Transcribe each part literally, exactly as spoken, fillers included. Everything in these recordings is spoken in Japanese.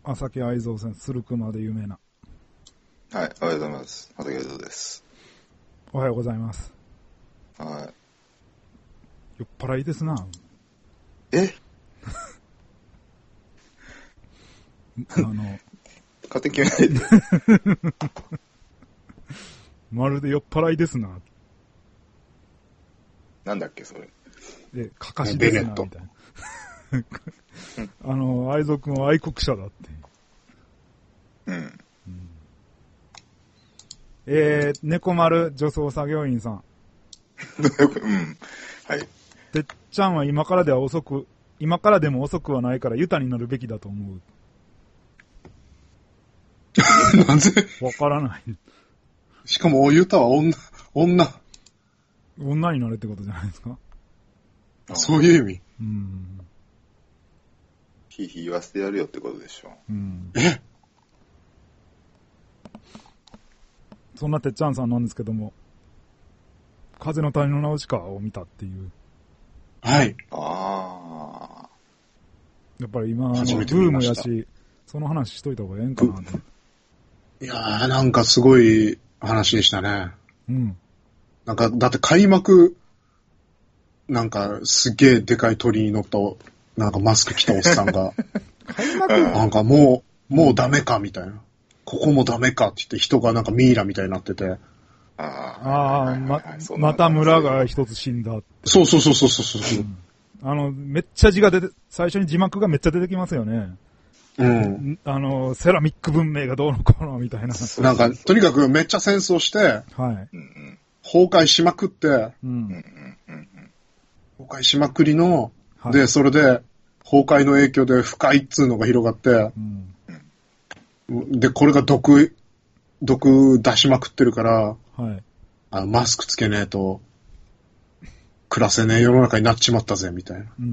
朝木愛蔵さん、駿熊で有名な。 はい、おはようございます。朝木愛蔵です。 おはようございます。 はい。 酔っ払いですな。 えあの、 勝手に決めないで。 まるで酔っ払いですな。 なんだっけ、それ。 で、かかしですな、みたいな。あの、愛蔵くんは愛国者だって。 うん。うん、 えー、猫丸女装作業員さん。 うん。はい。 てっちゃんは今からでは遅く、今からでも遅くはないからユタになるべきだと思う。 なぜわからない。 しかも、ユタは女、女。 女になるってことじゃないですか。 そういう意味。 うん。 ひいひい言わせてやるよってことでしょ。 うん。 えそんなてっちゃんさんなんですけども、風の谷のナウシカを見たっていう。 はい。 ああ。 やっぱり今、ブ初めてー見ましたムやし、その話しといた方がええんかなと。 いやー、なんかすごい話でしたね。 うん。 なんか、だって開幕、なんかすげえでかい鳥に乗った、なんかマスク着たおっさんが、 開幕なんかもう、もうダメかみたいな。ここもダメかって言って人がなんかミイラみたいになってて。 あああ、ま、また村が一つ死んだって。 そうそうそうそうそうそう、うん。 あの、めっちゃ字が出て、最初に字幕がめっちゃ出てきますよね。 うん。 あの、セラミック文明がどうのこうのみたいな。 なんか、とにかくめっちゃ戦争して、はい。崩壊しまくって、うん、崩壊しまくりの、はい、で、それで、崩壊の影響で不快っつうのが広がって、うん、で、これが毒、毒出しまくってるから、はい、あのマスクつけねえと、暮らせねえ世の中になっちまったぜ、みたいな。うん、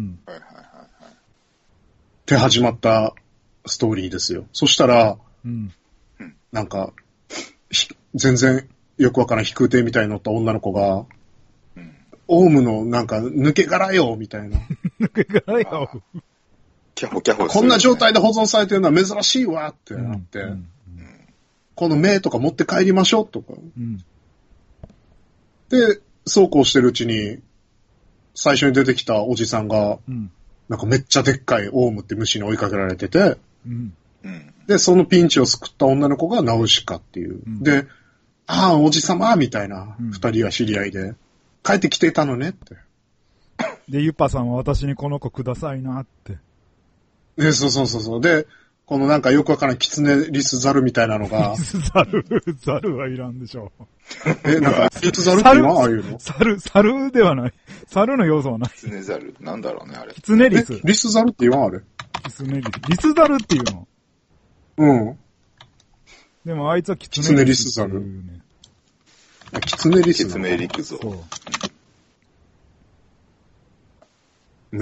って始まったストーリーですよ。そしたら、うん、なんか、全然よくわからん飛空艇みたいに乗った女の子が、うん、オウムのなんか抜け殻よ、みたいな。 抜け殻よ。 キャホキャホ、 ね、こんな状態で保存されてるのは珍しいわってなって、うんうん、この目とか持って帰りましょうとか。うん、で、そうこうしてるうちに、最初に出てきたおじさんが、うん、なんかめっちゃでっかいオウムって虫に追いかけられてて、うん、で、そのピンチを救った女の子がナウシカっていう。うん、で、ああ、おじさまみたいな、二、うん、人が知り合いで、帰ってきてたのねって。 で、ユパさんは私にこの子くださいなって。 で、そうそうそうそう。で、このなんかよくわからんキツネリスザルみたいなのが。 リスザル、ザルはいらんでしょう。 え、なんか、リスザルっていうのはああいうのサル、サルではない。サルの要素はない。 キツネザルなんだろうね、あれ。 キツネリス。 リスザルって言わんあれ。 キツネリス。リスザルっていうのうん。 でもあいつはキツネリスザル。キツネリス。 キツネリクゾ。そう。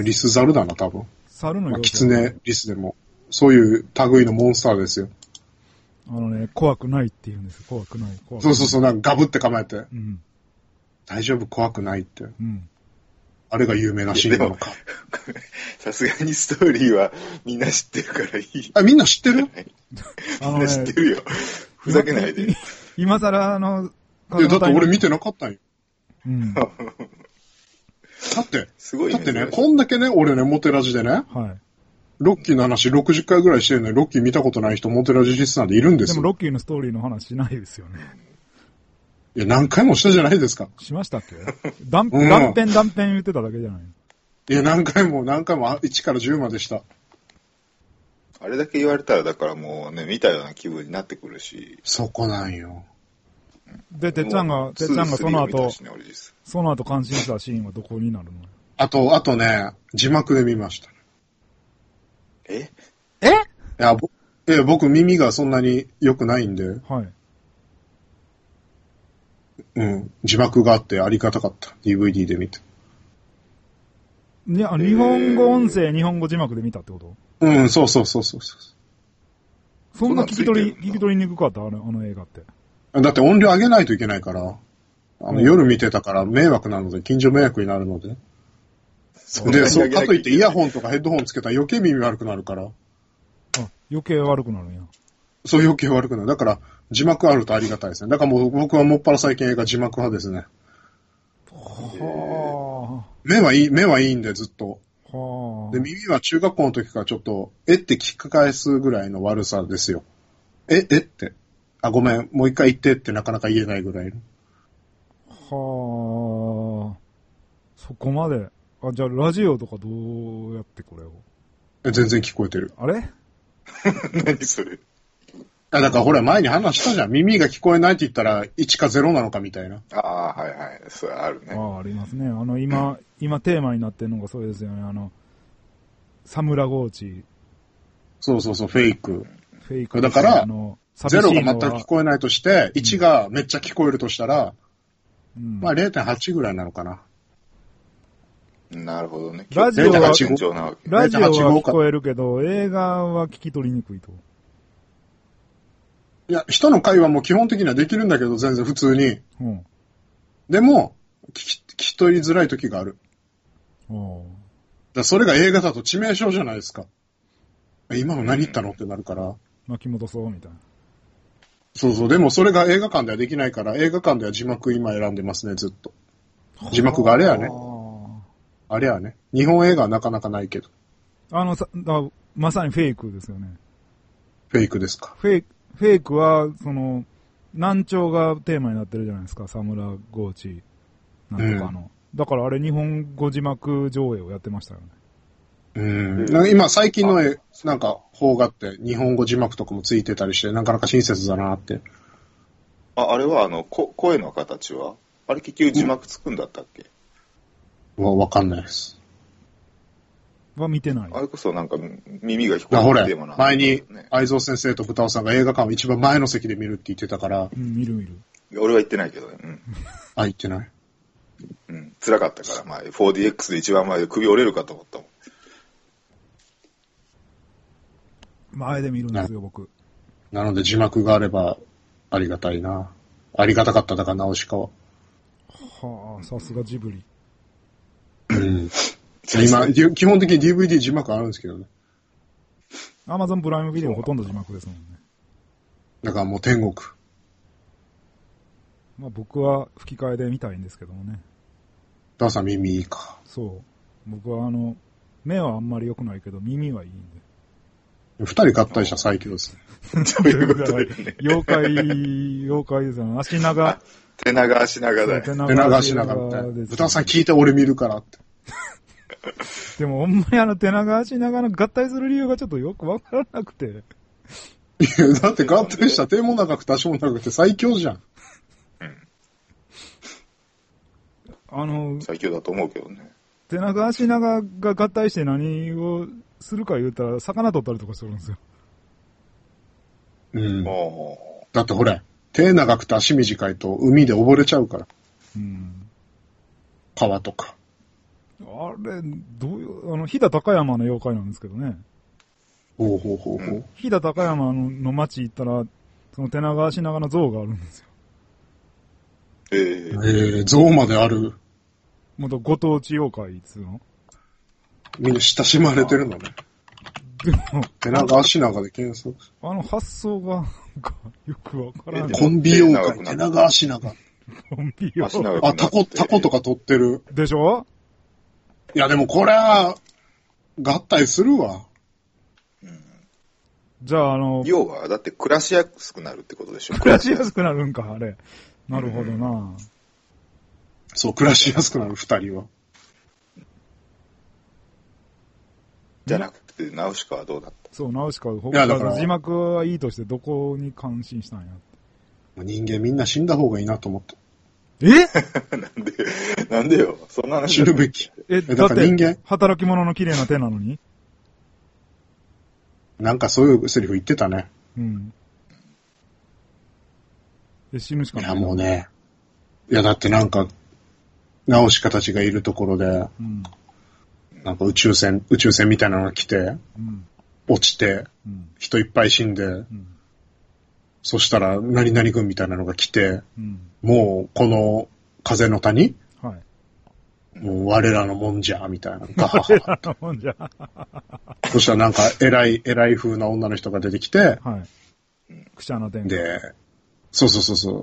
リスザルだな、多分。 サルの要素、 まあ、キツネリスでも。そういう類のモンスターですよ。 あのね、怖くないって言うんですよ。怖くない。怖くない。 そうそうそう、なんかガブって構えて。うん、大丈夫、怖くないって。うん、あれが有名なシーンなのか。 さすがにストーリーはみんな知ってるからいい。 あ、みんな知ってるみんな知ってるよ。ふざけないで。 今更あの、 いや、だって俺見てなかったんよ。うん。だって、 すごいね、 だってね、こんだけね、俺ね、モテラジでね。はい。ロッキーの話ろくじゅっかいぐらいしてるのに、ロッキー見たことない人、モテラジリスナーでいるんですよ。 でもロッキーのストーリーの話しないですよね。 いや、何回もしたじゃないですか。 しましたっけ断片、断片、断片言ってただけじゃない。 いや、何回も、何回も、いちからじゅうまでした。 あれだけ言われたら、だからもうね、見たような気分になってくるし。 そこなんよ。 で、てっちゃんが、てっちゃんがその後、その後感心したシーンはどこになるの？ あと、あとね、字幕で見ました。 ええいや、ぼえ僕耳がそんなに良くないんで。はい。うん。字幕があってありがたかった。ディーブイディー で見て。 いや、日本語音声、日本語字幕で見たってこと？ うん、そうそうそうそうそう。 そんな聞き取り、聞き取りにくかったあの、あの映画って。 だって音量上げないといけないから、あの、うん、夜見てたから迷惑なので、近所迷惑になるので。で、そう、かといってイヤホンとかヘッドホンつけたら余計耳悪くなるから。 あ、 余計悪くなるんや。 そう余計悪くなる。だから、字幕あるとありがたいですね。だからもう僕はもっぱら最近映画字幕派ですね。 はあ。 目はいい、目はいいんでずっと。 はあ。 で、耳は中学校の時からちょっと、えって聞き返すぐらいの悪さですよ。え、えって。あ、ごめん、もう一回言ってってなかなか言えないぐらいの。 はあ。そこまで。あ、じゃあラジオとかどうやってこれを。 え、全然聞こえてる。 あれ何それ。 あ、だからほら前に話したじゃん。耳が聞こえないって言ったらいちかゼロなのかみたいな。 ああ、はいはい。それあるね。 ああ、ありますね。あの、今、今テーマになってるのがそうですよね。あの、サムラゴーチ。 そうそうそう、フェイク。 フェイク。 だから、 あのゼロが全く聞こえないとして、いちがめっちゃ聞こえるとしたら、うん、まあ れいてんはち ぐらいなのかな。 なるほどね。 ラジオは、ラジオは聞こえるけど、映画は聞き取りにくいと。 いや、人の会話も基本的にはできるんだけど、全然普通に。うん、でも聞き、聞き取りづらい時がある。だそれが映画だと致命傷じゃないですか。今の何言ったのってなるから。 巻き戻そうみたいな。 そうそう。でもそれが映画館ではできないから、映画館では字幕今選んでますね、ずっと。字幕があれやね。あれやね。日本映画はなかなかないけど。 あのさ、だまさにフェイクですよね。 フェイクですか。 フェイク、フェイクは、その、難聴がテーマになってるじゃないですか、サムラゴーチなんとかの。うん、だからあれ日本語字幕上映をやってましたよね。 うん。なんか今最近のなんか邦画って日本語字幕とかもついてたりして、なかなか親切だなって。 あ、あれはあの、こ声の形はあれ結局字幕つくんだったっけ？ わ、わかんないです。 は見てない。 あれこそなんか耳が聞こえないテーマなんだ、ね。前に愛蔵先生と豚尾さんが映画館を一番前の席で見るって言ってたから。 うん、見る見る。 俺は行ってないけどね。うん。 あ、行ってない。 うん。辛かったから、まあ、フォーディーエックス で一番前で首折れるかと思ったもん。 前で見るんですよ、僕。 なので字幕があればありがたいな。ありがたかっただから、ナウシカは。 はあ、さすがジブリ。 うん。今、基本的に ディーブイディー 字幕あるんですけどね。 アマゾンプライムビデオほとんど字幕ですもんね。 だからもう天国。 まあ僕は吹き替えで見たいんですけどもね。 ダーさん耳いいか。 そう。僕はあの、目はあんまり良くないけど耳はいいんで。 二人合体した最強ですね。 妖怪、妖怪ですよね。足長。 手長足長だよ。 手長足長みたいな。豚さん聞いて俺見るからって。 でもほんまにあの手長足長の合体する理由がちょっとよくわからなくて。 いや、だって合体した手も長くて足も長くて最強じゃん。うん。 あの、 最強だと思うけどね。 手長足長が合体して何をするか言うたら、魚取ったりとかするんですよ。 うん。だってほれ、手長くて足短いと海で溺れちゃうから。うん。川とか。 あれ、どういう、あの、飛騨高山の妖怪なんですけどね。 ほうほうほうほう。 飛騨高山の町行ったら、その手長足長の像があるんですよ。 えー、 えー、像まである。 もっとご当地妖怪っつうの？ みんな親しまれてるのね。 でも、 手長足長で検索。 あの発想が、よくわからない。 コンビ妖怪、手長足長。 コンビ妖怪。 あ、タコ、タコとか取ってる。 でしょ？ いや、でもこれは、合体するわ。 うん、じゃあ、あの、 要は、だって暮らしやすくなるってことでしょ。 暮らしやすくなるんか、あれ。なるほどな。うん、 そう、暮らしやすくなる、二人は。 じゃなくて、ナウシカはどうだった？ そう、ナウシカは、他の字幕はいいとしてどこに感心したんや。 人間みんな死んだ方がいいなと思った。 えなんで、なんでよ。そんな話。 死ぬべき。 え、だって人間働き者の綺麗な手なのに？ なんかそういうセリフ言ってたね。 うん。え、死ぬしかない。 いやもうね。いやだってなんか、ナウシカたちがいるところで、うん、なんか宇宙船、宇宙船みたいなのが来て、うん、落ちて、うん、人いっぱい死んで、うん、そしたら何々軍みたいなのが来て、うん、もうこの風の谷、はい、 もう我らのもんじゃ、みたいな。ガハハハと。 もんじゃ。 そしたらなんか偉い、偉い風な女の人が出てきて、 はい。くしゃの天下。 で、そうそうそうそう、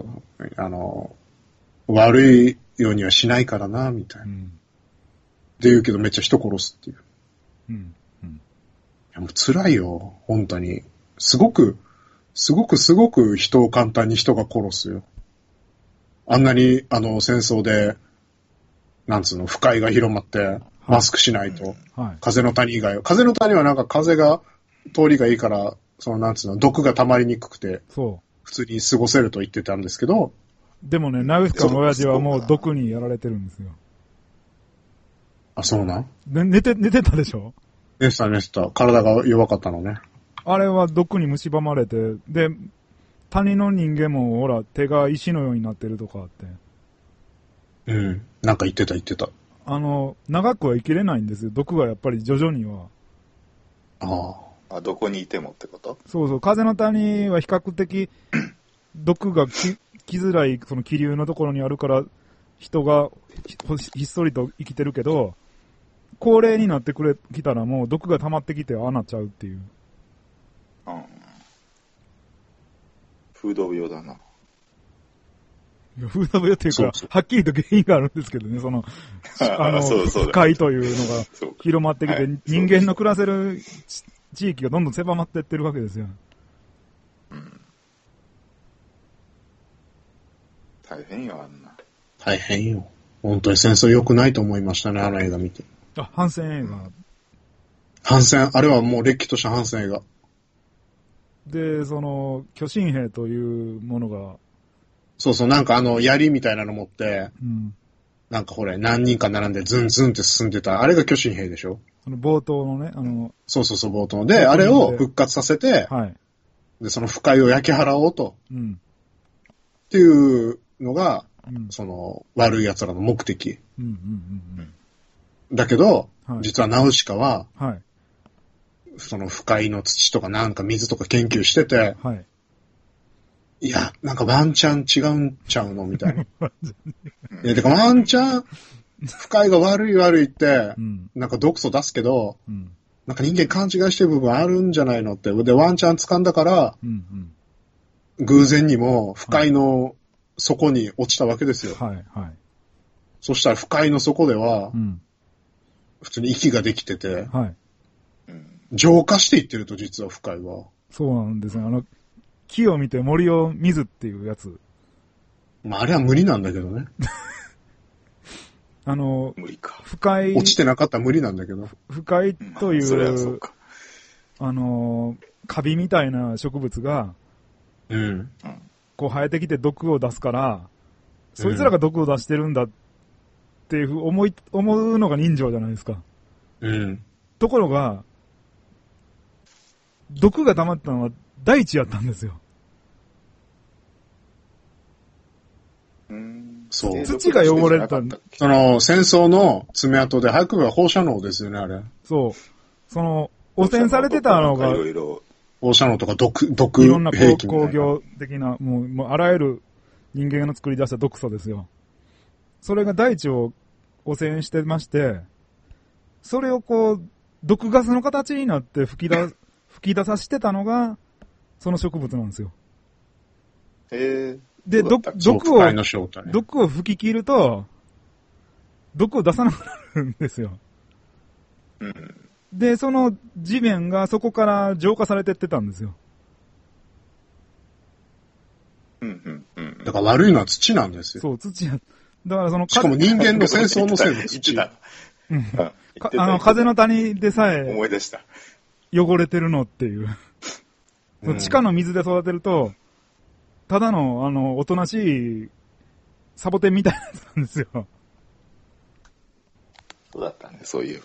あの、悪いようにはしないからな、みたいな。うん、って言うけどめっちゃ人殺すっていう。うんうん、いやもう辛いよ、本当に。すごく、すごくすごく人を簡単に人が殺すよ。あんなに、あの、戦争で、なんつうの、不快が広まって、マスクしないと、はい、風の谷以外は。風の谷はなんか風が、通りがいいから、そのなんつうの、毒が溜まりにくくて、そう。普通に過ごせると言ってたんですけど。 でもね、ナウシカの親父はもう毒にやられてるんですよ。 あ、そうなん、 ね、寝て、寝てたでしょ？ 寝てた寝てた。体が弱かったのね。 あれは毒に蝕まれて、で、谷の人間もほら、手が石のようになってるとかあって。 うん。なんか言ってた言ってた。 あの、長くは生きれないんですよ。毒がやっぱり徐々には。 ああ。あ、どこにいてもってこと？ そうそう。風の谷は比較的、毒がき来づらい、その気流のところにあるから、人がひ, ひっそりと生きてるけど、高齢になってくれ、きたらもう毒が溜まってきてああなっちゃうっていう。うん。 風土病だな。 いや、風土病っていうか、そうそう、はっきりと原因があるんですけどね、その、あの、そうそう不快というのが広まってきて、はい、人間の暮らせる地域がどんどん狭まっていってるわけですよ。うん。 大変よ、あんな。 大変よ。本当に戦争良くないと思いましたね、あの映画見て。 あ、反戦映画。 反戦、あれはもうれっきとした反戦映画。 で、その、巨神兵というものが、 そうそう、なんかあの、槍みたいなの持って、うん、なんかほれ、何人か並んでズンズンって進んでた、あれが巨神兵でしょ？ その冒頭のね、あの、 そうそうそう、冒頭で、あれを復活させて、はい、で、その不快を焼き払おうと、うん、っていうのが、うん、その、悪い奴らの目的。うんうんうんうん、だけど、はい、実はナウシカは、はい、その不快の土とかなんか水とか研究してて、はい、いや、なんかワンチャン違うんちゃうのみたいな。いや、てかワンチャン、不快が悪い悪いって、うん、なんか毒素出すけど、うん、なんか人間勘違いしてる部分あるんじゃないのって。で、ワンチャン掴んだから、うんうん、偶然にも不快の底に落ちたわけですよ。はいはい、そしたら不快の底では、うん、普通に息ができてて、はい、浄化していってると、実は不快は。 そうなんですね。あの、木を見て森を見ずっていうやつ。 まあ、あれは無理なんだけどね。 あの、 無理か。 不快。 落ちてなかったら無理なんだけど。 不快という、まあ、それはそうか。あの、カビみたいな植物が、うん。こう生えてきて毒を出すから、そいつらが毒を出してるんだっていうふう思い、思うのが人情じゃないですか。うん。ところが、毒が溜まったのは大地やったんですよ。 うん、そう。 土が汚れたんだ。 その、戦争の爪痕で、早くは放射能ですよね、あれ。 そう。その、汚染されてたのが、 放射能とか毒、毒いろんな工業的な、もう、もうあらゆる人間の作り出した毒素ですよ。それが大地を汚染してまして、それをこう、毒ガスの形になって吹き出、吹き出させてたのが、その植物なんですよ。 へー。 で、毒を、毒を吹き切ると、毒を出さなくなるんですよ。うん、で、その地面がそこから浄化されてってたんですよ。 うんうんうん、だから悪いのは土なんですよ。 そう、土や。だからその、 しかも人間の戦争のせいで土。 うん、あの、風の谷でさえ、 思い出した。 汚れてるのっていう。うん、地下の水で育てると、ただの、あの、おとなしい、サボテンみたいなやつなんですよ。 そうだったね、そういえば。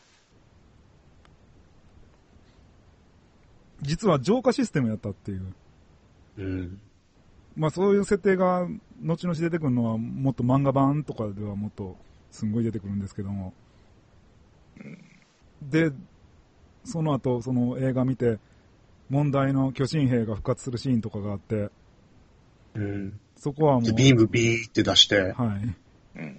実は浄化システムやったっていう。うん。まあそういう設定が、後々出てくるのは、もっと漫画版とかではもっと、すんごい出てくるんですけども。うん、で、その後、その映画見て、問題の巨神兵が復活するシーンとかがあって、うん、そこはもう。 ビームビーって出して。 はい。うん、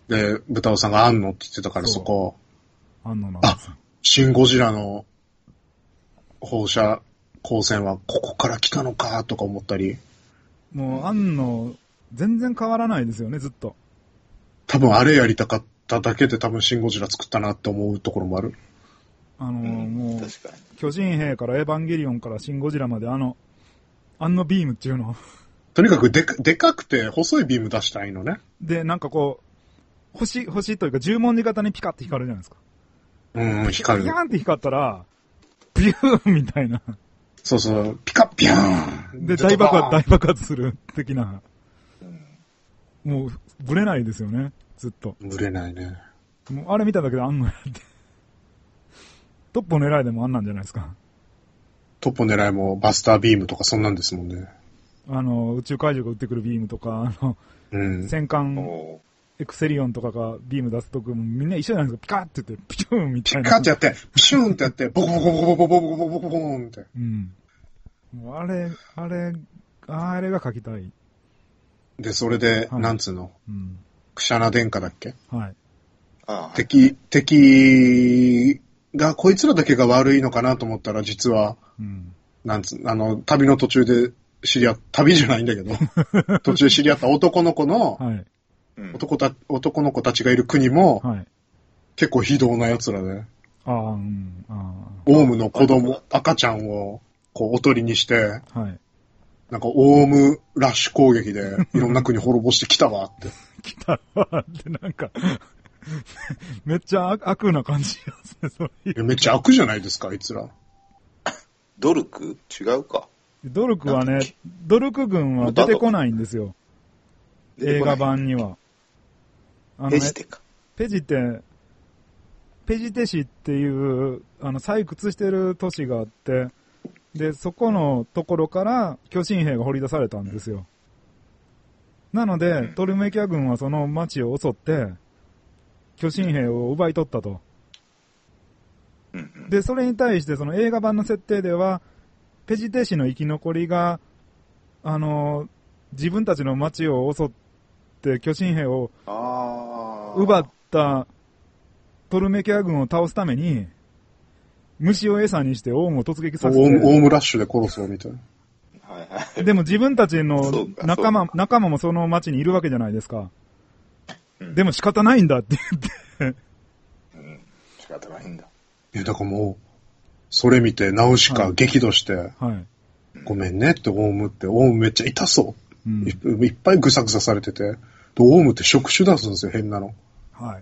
で、豚尾さんがあんのって言ってたからそこ。 あんのなんですよ。 シン・ゴジラの放射光線はここから来たのかとか思ったり。 もう、あんの、全然変わらないですよね、ずっと。 多分あれやりたかっただけで多分シン・ゴジラ作ったなって思うところもある。 あの、うん、もう、 確かに巨人兵からエヴァンゲリオンからシン・ゴジラまであの、あんのビームっていうの。 とにかくでか、でかくて細いビーム出したいのね。 で、なんかこう、星、星というか十文字型にピカって光るじゃないですか。 うん、光る。 ピカーンって光ったら、ビューンみたいな。 そうそう、ピカッピャーンで、大爆発、大爆発する的な。もう、ぶれないですよね、ずっと。 ぶれないね。 もう、あれ見ただけであんのやって。トップを狙いでもあんなんじゃないですか。 トップ狙いもバスタービームとかそんなんですもんね。 あの、宇宙怪獣が撃ってくるビームとか、あの、うん、戦艦エクセリオンとかがビーム出すときもみんな一緒じゃないですか。ピカーって言って、ピューンみたいな。 ピカーってやって、ピシューンってやって、ボコボコボコボコボコボコボコボコーンって。 うん。もうあれ、あれ、あれが書きたい。 で、それで、はい、なんつうの、うん、クシャナ殿下だっけ？ はい。 ああ敵、敵が、こいつらだけが悪いのかなと思ったら、実は、うん、なんつう、あの、旅の途中で知り合った、旅じゃないんだけど、途中で知り合った男の子の、はい、男た、男の子たちがいる国も、はい、結構非道な奴らで、 ああ、うん、ああ。 オウムの子供、赤ちゃんを、こう、おとりにして、はい、なんか、オウムラッシュ攻撃で、いろんな国滅ぼしてきたわって。 来たわって、なんか、めっちゃ悪な感じですね、それ。 いやめっちゃ悪じゃないですか、あいつら。 ドルク違うか。 ドルクはね、ドルク軍は出てこないんですよ。映画版には。 あのね、ペジテか。 ペジテ、ペジテ市っていう、あの、採掘してる都市があって、で、そこのところから巨神兵が掘り出されたんですよ。なので、トルメキア軍はその町を襲って、巨神兵を奪い取ったと。で、それに対してその映画版の設定では、ペジテ市の生き残りが、あの、自分たちの町を襲って巨神兵を奪ったトルメキア軍を倒すために、虫を餌にしてオウムを突撃させて。 オウムラッシュで殺そうみたいな。 はいはい、 でも自分たちの仲間、仲間もその町にいるわけじゃないですか。うん、でも仕方ないんだって言って。 うん、仕方ないんだ。 いや、だからもう、それ見て、ナウシカ激怒して、はいはい、ごめんねって、オウムって、オウムめっちゃ痛そう。うん、い, いっぱいぐさぐさされてて、でオウムって触手出すんですよ、変なの。 はい。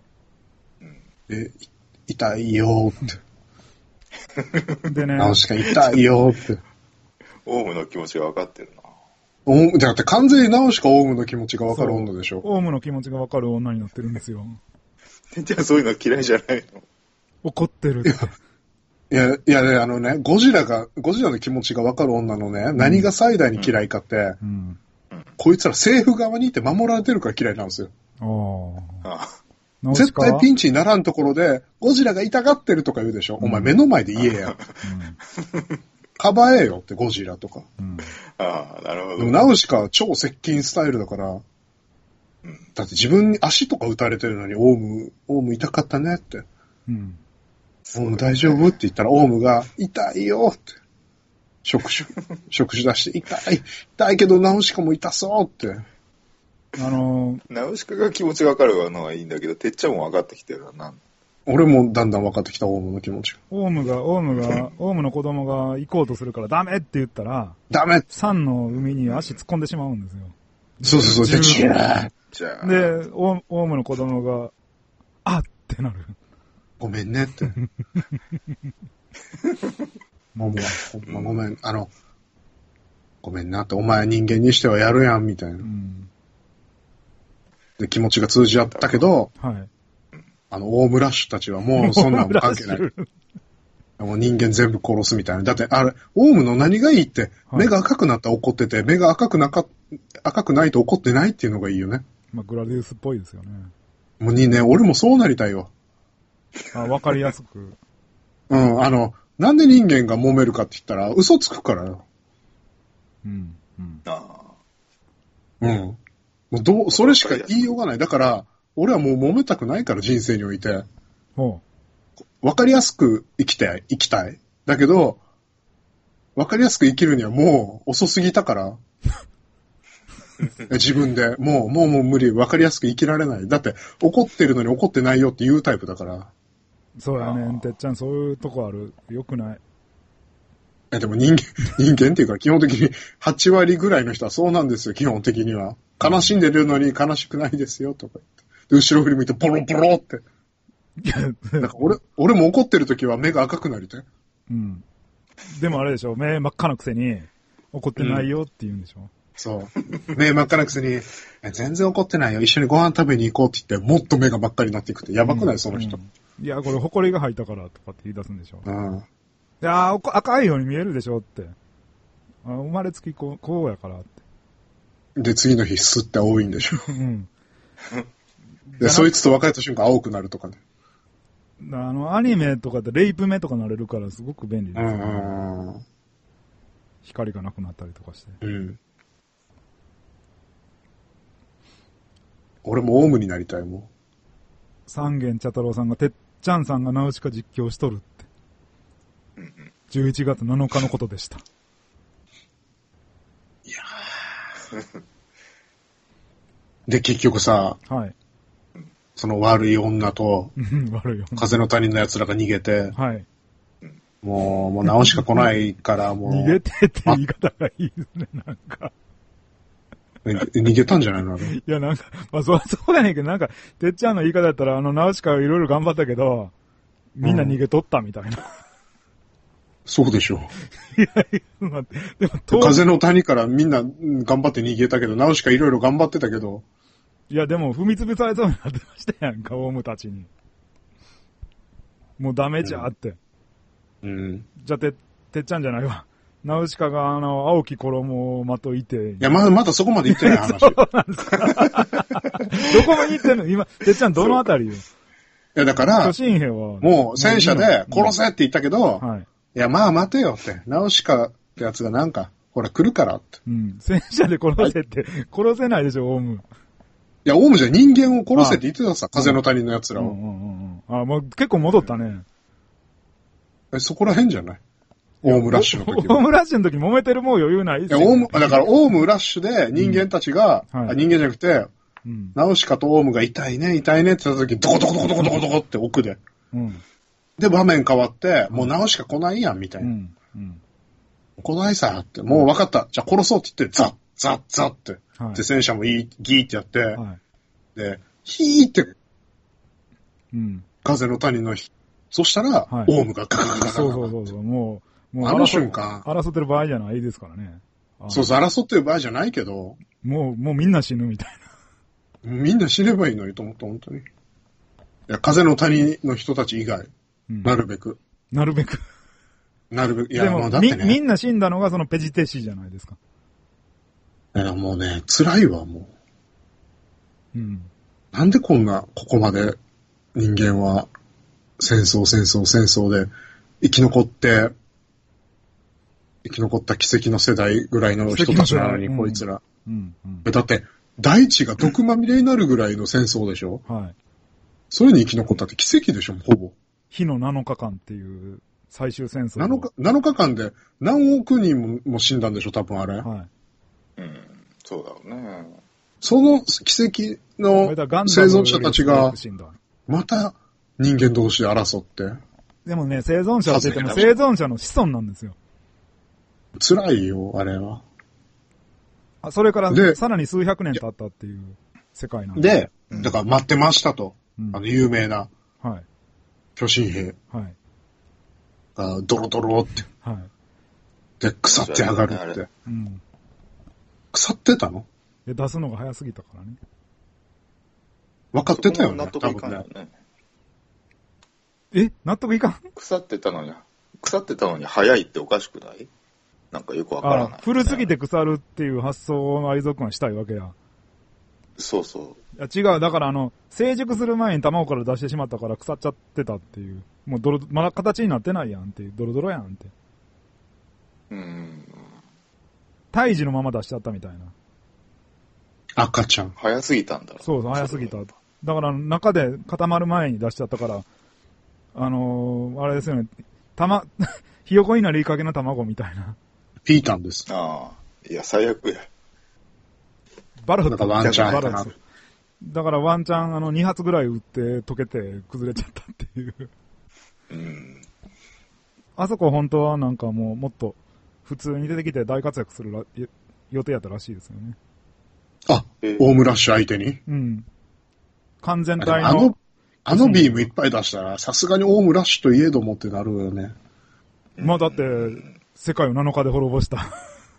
で、痛いよーって。 でね。 ナウシカ痛いよーって。 オウムの気持ちが分かってるな。 オウム、だって完全にナウシカオウムの気持ちが分かる女でしょ。 オウムの気持ちが分かる女になってるんですよ。 じゃあそういうの嫌いじゃないの？ 怒ってるって。 いや、いや、いやあのね、ゴジラが、ゴジラの気持ちが分かる女のね、うん、何が最大に嫌いかって、うんうん、こいつら政府側にいて守られてるから嫌いなんですよ。 あ絶対ピンチにならんところで、ゴジラが痛がってるとか言うでしょ。うん、お前目の前で言えや。うんかばえよってゴジラとか。 うん、ああ、なるほど。 でもナウシカは超接近スタイルだから、うん、だって自分に足とか打たれてるのに、オウム、オウム痛かったねって。うん、オウム大丈夫って言ったら、オウムが痛いよって。触手、触手出して痛い。痛いけどナウシカも痛そうって。 あのー、 ナウシカが気持ちわかるのはいいんだけど、てっちゃんも分かってきてるな。 俺もだんだん分かってきた、オウムの気持ち。 オウムが、オウムが、オウムの子供が行こうとするからダメって言ったら、 ダメ山の海に足突っ込んでしまうんですよ。 そうそうそう、で、チラーで、オウムの子供が、あってなる。 ごめんねって。もう、もう、ごめん、あの、ごめんなって、お前人間にしてはやるやん、みたいな。うん、で、気持ちが通じ合ったけど、はい。あの、オウムラッシュたちはもうそんなの関係ない。もう人間全部殺すみたいな。だって、あれ、オウムの何がいいって、はい、目が赤くなったら怒ってて、目が赤くなか、赤くないと怒ってないっていうのがいいよね。 まあ、グラディウスっぽいですよね。 もうにね、俺もそうなりたいわ。 あ、わかりやすく。 うん、あの、なんで人間が揉めるかって言ったら、嘘つくからよ。 うん、うん。 ああ。 うん。もうどう、それしか言いようがない。だから、 俺はもう揉めたくないから、人生において。 ほう。わかりやすく生きたい、生きたい。だけど、わかりやすく生きるにはもう遅すぎたから。自分で。もう、もうもう無理。わかりやすく生きられない。だって、怒ってるのに怒ってないよって言うタイプだから。 そうやねん、てっちゃん、そういうとこある。よくない。 え、でも人間、人間っていうか基本的にはち割ぐらいの人はそうなんですよ、基本的には。悲しんでるのに悲しくないですよ、とか言って。で、後ろ振り向いてポロポロって。 いや、 なんか俺、俺も怒ってる時は目が赤くなりて。 うん。でもあれでしょ、目真っ赤なくせに怒ってないよって言うんでしょ。うん、 そう。目真っ赤なくせに、全然怒ってないよ、一緒にご飯食べに行こうって言って、もっと目が真っ赤になっていくって、やばくない、うん、その人、うん。 いや、これ埃が入ったからとかって言い出すんでしょ。 うん。 いやー、赤いように見えるでしょって。あ、生まれつきこう、こうやからって。 で、次の日、スッて青いんでしょ。 うん。 で、そいつと別れた瞬間青くなるとかね。 あの、アニメとかでレイプ目とかなれるからすごく便利です、ね。 うん。 光がなくなったりとかして。 うん。俺もオウムになりたいもん。 三軒茶太郎さんが、てっちゃんさんがナウシカ実況しとるって。じゅういちがつなのかのことでした。 いやー。で、結局さ、 はい。 その悪い女と、 悪い女。 風の谷の奴らが逃げて、 はい。 もう、もう直しか来ないから、もう。 逃げてって言い方がいいですね、なんか。 逃げたんじゃないのあれ。 いや、なんか、まあ、そう、そうやねんけど、なんか、てっちゃんの言い方だったら、あの、ナウシカいろいろ頑張ったけど、みんな逃げとったみたいな。うん、 そうでしょ。 いやいや、待って、でも、風の谷からみんな頑張って逃げたけど、ナウシカいろいろ頑張ってたけど。 いや、でも、踏みつぶされそうになってましたやんか、オウムたちに。もうダメじゃって。 うん。うん、 じゃあ、て、てっちゃんじゃないわ。ナウシカが、あの、青き衣をまといて。 いや、まだ、まだそこまで行ってない話。 そうなんですか。どこまで行ってんの今、てっちゃんどのあたりよ。いや、だから、 巨神兵は。 もう、戦車で殺せって言ったけど、 うん、はい。 いや、まあ待てよって。ナウシカってやつがなんか、ほら来るからって。 うん。戦車で殺せって、はい、殺せないでしょ、オウム。 いや、オウムじゃ人間を殺せって言ってたさ、風の谷の奴らを。 うんうんうんうん。あ、もう結構戻ったね。 え、そこら辺じゃないオウムラッシュの時は。オウムラッシュの時揉めてるもう余裕ないですよ、ね。 いや、オウム、だからオウムラッシュで人間たちが、うんはい、人間じゃなくて、うん、ナウシカとオウムが痛いね、痛いねって言った時、ドコドコドコドコドコドコって奥で。うん、で、場面変わって、もうナウシカ来ないやん、みたいな。うんうん、来ないさ、って。もう分かった。じゃあ殺そうって言って、ザッ、ザッ、ザッって。はい、で、戦車もいい、ギーってやって、はい、で、ヒーって、うん、風の谷の日。そしたら、はい、オウムがガガガガガガガ。 そうそうそうそう。もう、もうあの瞬間。 争ってる場合じゃないですからね。 そうそう、争ってる場合じゃないけど。 もう、もうみんな死ぬみたいな。みんな死ねばいいのにと思った、本当に。いや、風の谷の人たち以外、うん、なるべく。 なるべく。 なるべく。いや、 でももうだってね。 み、みんな死んだのがそのペジテシじゃないですか。 いや、もうね、辛いわ、もう。うん。 なんでこんな、ここまで人間は、戦争、戦争、戦争で生き残って、生き残った奇跡の世代ぐらいの人たちなのに、こいつら、 うんうん。 だって、大地が毒まみれになるぐらいの戦争でしょ、 はい。 それに生き残ったって奇跡でしょ、ほぼ。 火のなのかかんっていう最終戦争。 なのか、なのかかんで何億人も死んだんでしょ、多分あれ。 はい。 うん、そうだろうね。 その奇跡の生存者たちが、また、人間同士で争って。 でもね、生存者って言っても生存者の子孫なんですよ。 辛いよ、あれは。 あ、それからさらに数百年経ったっていう世界なんで。で、だから待ってましたと。うん、あの、有名な。 はい。 巨神兵。 はい。 が、ドロドロって。 はい。 で、腐って上がるって。 うん。 腐ってたの？ いや、出すのが早すぎたからね。 分かってたよね。 納得いかんよね。 え納得いかん？ 腐ってたのに、腐ってたのに早いっておかしくない？なんかよくわからない、ね。 古すぎて腐るっていう発想を愛族がしたいわけや。 そうそう。 いや違う、だからあの、成熟する前に卵から出してしまったから腐っちゃってたっていう。もうドロ、まだ形になってないやんっていう。ドロドロやんって。 うーん。 胎児のまま出しちゃったみたいな。 赤ちゃん。 早すぎたんだろう。 そうそう、早すぎた。 だから中で固まる前に出しちゃったから、あのー、あれですよね、たま、ひよこになりかけの卵みたいな。 ピータンです。 ああ。いや、最悪や。 バルフだからワンチャンバルフだからワンチャンあのに発ぐらい撃って溶けて崩れちゃったっていう。 うん。 あそこ本当はなんかもうもっと普通に出てきて大活躍するら予定やったらしいですよね。 あ、オウムラッシュ相手に。 うん。完全体の。 あの、あのビームいっぱい出したら、さすがにオウムラッシュといえどもってなるよね。 まあだって、世界をなのかで滅ぼした。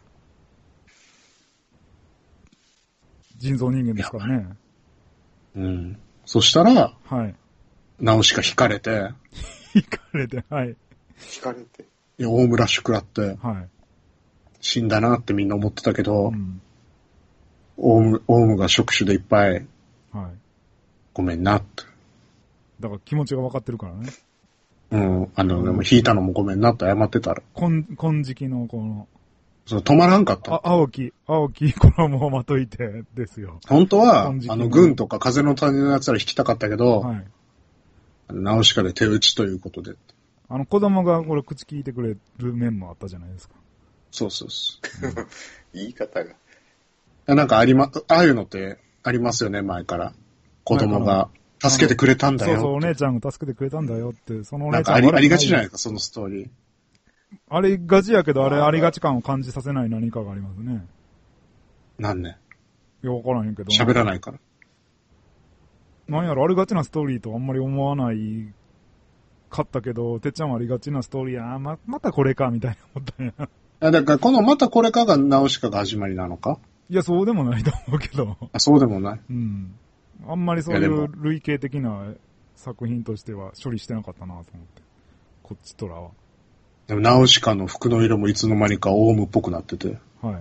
人造人間ですからね。 うん。そしたら、 はい。 ナウシカ引かれて。 引かれて、はい。 引かれて。 いや、オウムラッシュ食らって。 はい。 死んだなってみんな思ってたけど、 うん、 オウム、オウムが触手でいっぱい、はい。ごめんなって。 だから気持ちが分かってるからね。 うん。あの、でも引いたのもごめんなって謝ってたら。 金、金色のこの、 そう、止まらんかった。 あ、青き、青き衣をまといてですよ。 本当は、あの、軍とか風の谷のやつら引きたかったけど、はい。ナウシカで手打ちということで。 あの、子供がこれ口聞いてくれる面もあったじゃないですか。 そうそうそう。 うん、言い方が。 なんかありま、ああいうのってありますよね、前から。子供が助けてくれたんだよ。 そうそう、お姉ちゃんが助けてくれたんだよって、そのお姉ちゃんが。なんかあり、ありがちじゃないですか、そのストーリー。 ありがちやけど、あれありがち感を感じさせない何かがありますね。 なんね。 いや、わからへんけど。 喋らないから。 なんやろ、ありがちなストーリーとあんまり思わないかったけど、てっちゃんはありがちなストーリーや、ま、またこれか、みたいな思ったんや。 あ、だからこのまたこれかがナウシカが始まりなのか？ いや、そうでもないと思うけど。 あ、そうでもない。 うん。あんまりそういう類型的な作品としては処理してなかったなと思って。こっちとらは。 でもナウシカの服の色もいつの間にかオウムっぽくなってて。 はい。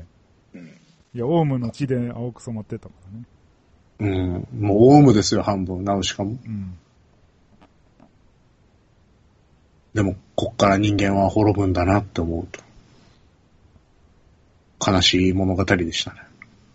いや、オウムの血で青く染まってたからね。うん。もうオウムですよ、半分、ナウシカも。うん。でも、こっから人間は滅ぶんだなって思うと。悲しい物語でしたね。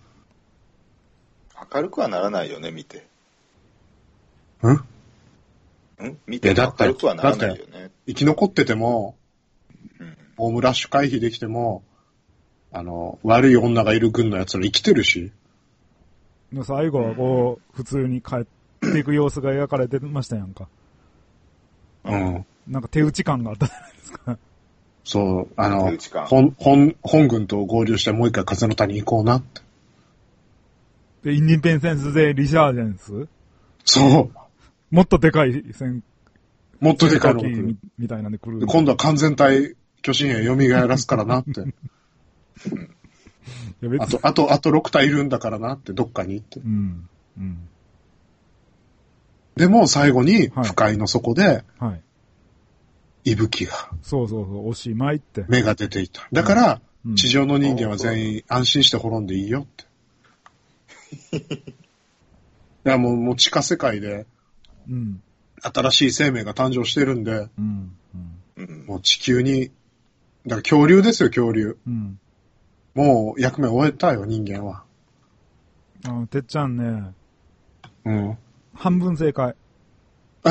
明るくはならないよね、見て。 んん見て明るくはならないよね。 生き残ってても、うん、オウムラッシュ回避できても、あの、悪い女がいる軍のやつら生きてるし。 最後はこう、普通に帰っていく様子が描かれてましたやんか。 うん。 なんか手打ち感があったじゃないですか。 そう、あの、本、本、本軍と合流してもう一回風の谷行こうなって。 で、インディペンセンスでリシャージェンス？ そう。 もっとでかい戦、 もっとでかいのが来る。みたいなんで来る。 今度は完全体巨神兵蘇らすからなって。あと、あと、あとろく体いるんだからなって、どっかに行って。うんうん、でも最後に、不快の底で、はいはい息吹が。 そうそうそう、おしまいって。 目が出ていた。だから、うん、地上の人間は全員安心して滅んでいいよって。いやもう、もう地下世界で、うん、新しい生命が誕生してるんで、うんうん、もう地球に、だから恐竜ですよ、恐竜。うん、もう役目終えたよ、人間は。 あ、てっちゃんね。 うん。 半分正解。 え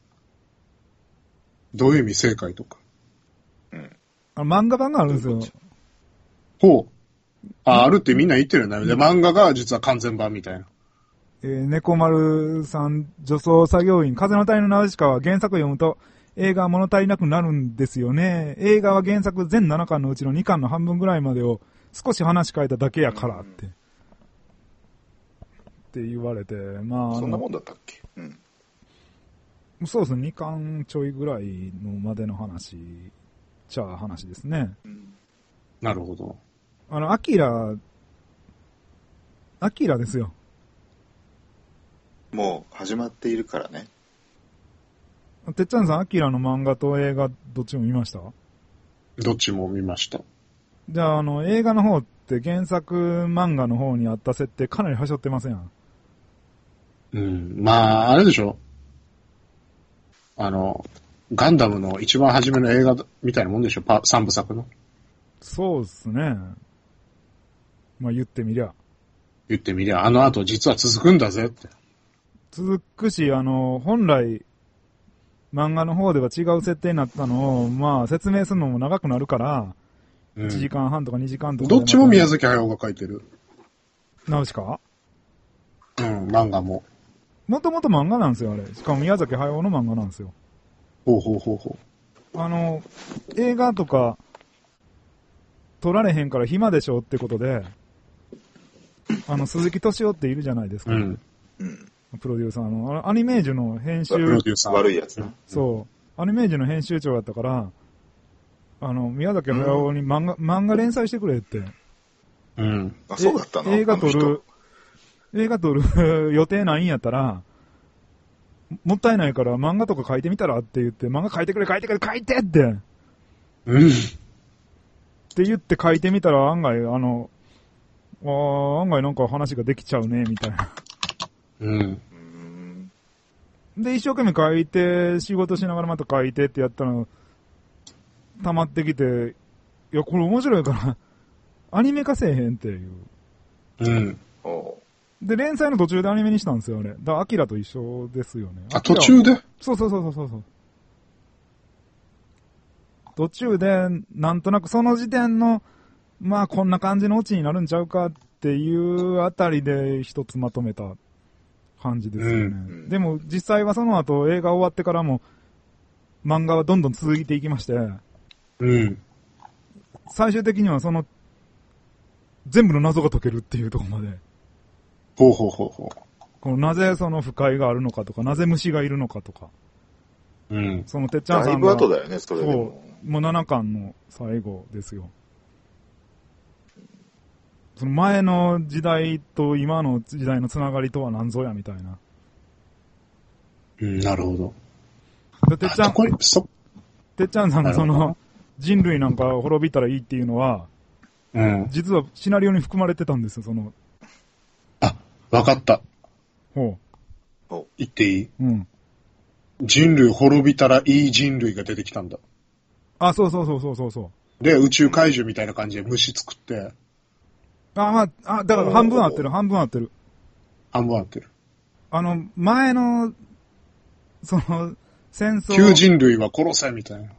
どういう意味正解とか。 うん。あ、漫画版があるんですよ。 ほう。あ、あるってみんな言ってるよね。で、漫画が実は完全版みたいな。 えー、猫丸さん、女装作業員、風の谷のナウシカは原作を読むと映画は物足りなくなるんですよね。映画は原作全ななかんのうちのにかんの半分ぐらいまでを少し話変えただけやからって。うん、って言われて、まあ。 そんなもんだったっけ？うん。 そうですね、にかんちょいぐらいのまでの話、ちゃあ話ですね。うん、 なるほど。 あの、アキラ、アキラですよ。 もう始まっているからね。 てっちゃんさん、アキラの漫画と映画どっちも見ました？ どっちも見ました。 じゃあ、あの、映画の方って原作漫画の方にあった設定かなりはしょってません？ うん、まあ、あれでしょ。あの、ガンダムの一番初めの映画みたいなもんでしょ、パ三部作の。 そうっすね。まあ言ってみりゃ。 言ってみりゃ、あの後実は続くんだぜって。 続くし、あの、本来、漫画の方では違う設定になったのを、まあ、説明するのも長くなるから、 うん、 いちじかんはんとかにじかんとか。 どっちも宮崎駿が書いてる。 ナウシカ？ うん、漫画も。 もともと漫画なんですよ、あれ。しかも宮崎駿の漫画なんですよ。 ほうほうほうほう。あの、映画とか、撮られへんから暇でしょってことで、あの、鈴木敏夫っているじゃないですか。うん。プロデューサーの。アニメージュの編集。プロデューサー。悪いやつな。 そう。アニメージュの編集長だったから、あの、宮崎駿に漫画、うん、漫画連載してくれって。 うん。 あ、そうだったの？ 映画撮る、映画撮る予定ないんやったら、もったいないから漫画とか書いてみたらって言って、漫画書いてくれ書いてくれ書いてって。 うん。 って言って書いてみたら案外、あの、あー案外なんか話ができちゃうね、みたいな。 うん。 で、一生懸命書いて、仕事しながらまた書いてってやったら、溜まってきて、いや、これ面白いから、アニメ化せえへんっていう。 うん。 で、連載の途中でアニメにしたんですよ、あれ。だから、アキラと一緒ですよね。 あ、途中で？ そうそうそうそうそう。途中で、なんとなくその時点の、まあこんな感じのオチになるんちゃうかっていうあたりで一つまとめた感じですよね。うん、でも実際はその後映画終わってからも漫画はどんどん続いていきまして、 うん、 最終的にはその全部の謎が解けるっていうところまで。 ほうほうほうほう。 このなぜその不快があるのかとか、なぜ虫がいるのかとか。 うん。 そのてっちゃんさんが。 だいぶ後だよね、それでも。 そう。もうななかんの最後ですよ。その前の時代と今の時代のつながりとは何ぞやみたいな。 うん、なるほど。 で、てっちゃん、てっちゃんさんがその人類なんか滅びたらいいっていうのは、 うん。 実はシナリオに含まれてたんですよ、その。 あ、わかった。 ほう。言っていい？ うん。 人類滅びたらいい人類が出てきたんだ。 あ、そうそうそうそうそうそう。 で、宇宙怪獣みたいな感じで虫作って。 あ、まあ、あ、だから半分合ってる、半分合ってる。 半分合ってる。 あの、前の、その、戦争。 旧人類は殺せみたいな。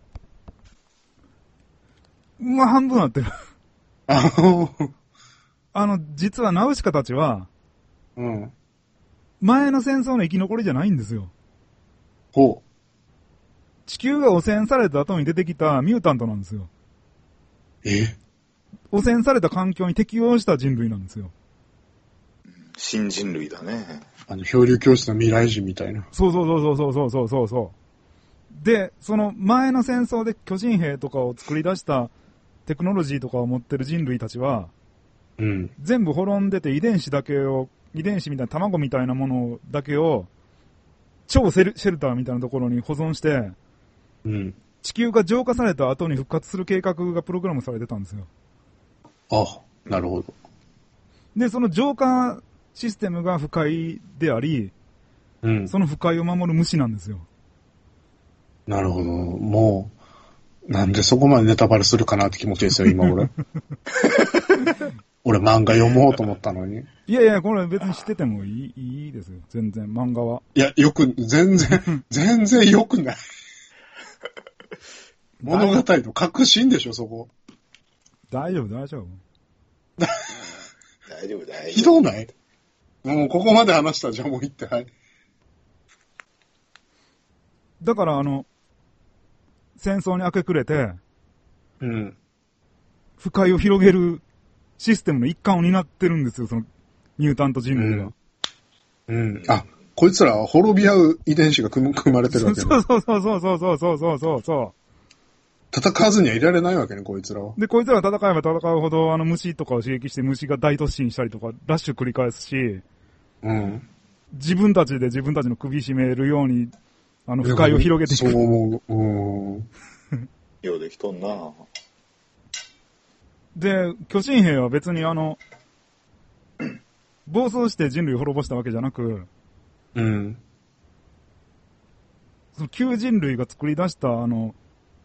まあ、半分合ってる。 ああの、実はナウシカたちは、 うん。 前の戦争の生き残りじゃないんですよ。 ほう。 地球が汚染された後に出てきたミュータントなんですよ。 え？ 汚染された環境に適応した人類なんですよ。 新人類だね。 あの、漂流教室の未来人みたいな。 そうそうそうそうそうそうそうそう。で、その前の戦争で巨人兵とかを作り出したテクノロジーとかを持ってる人類たちは、 うん。 全部滅んでて遺伝子だけを、遺伝子みたいな卵みたいなものだけを、超シェル、シェルターみたいなところに保存して、 うん。 地球が浄化された後に復活する計画がプログラムされてたんですよ。 あ、なるほど。 で、その浄化システムが不快であり、 うん。 その不快を守る虫なんですよ。 なるほど。もう、なんでそこまでネタバレするかなって気持ちですよ、今俺。俺漫画読もうと思ったのに。 いやいや、これ別に知っててもいい、いいですよ。全然、漫画は。 いや、よく、全然、全然よくない。物語の核心でしょ、そこ。 大丈夫、大丈夫。 大丈夫、大丈夫。 ひどない？もうここまで話したら、じゃあもう行って、はい。 だから、あの、戦争に明け暮れて、 うん。 不快を広げるシステムの一環を担ってるんですよ、その、ミュータント人類が。 うん。うん。あ、こいつらは滅び合う遺伝子が組まれてるわけね。 そうそうそうそうそうそうそうそうそう。 戦わずにはいられないわけね、こいつらは。 で、こいつら戦えば戦うほど、あの虫とかを刺激して虫が大突進したりとか、ラッシュ繰り返すし、 うん。 自分たちで自分たちの首絞めるように、あの、不快を広げていく。 そう思う。うん。 ようできとんな。 で、巨神兵は別にあの、暴走して人類を滅ぼしたわけじゃなく、 うん。 その旧人類が作り出したあの、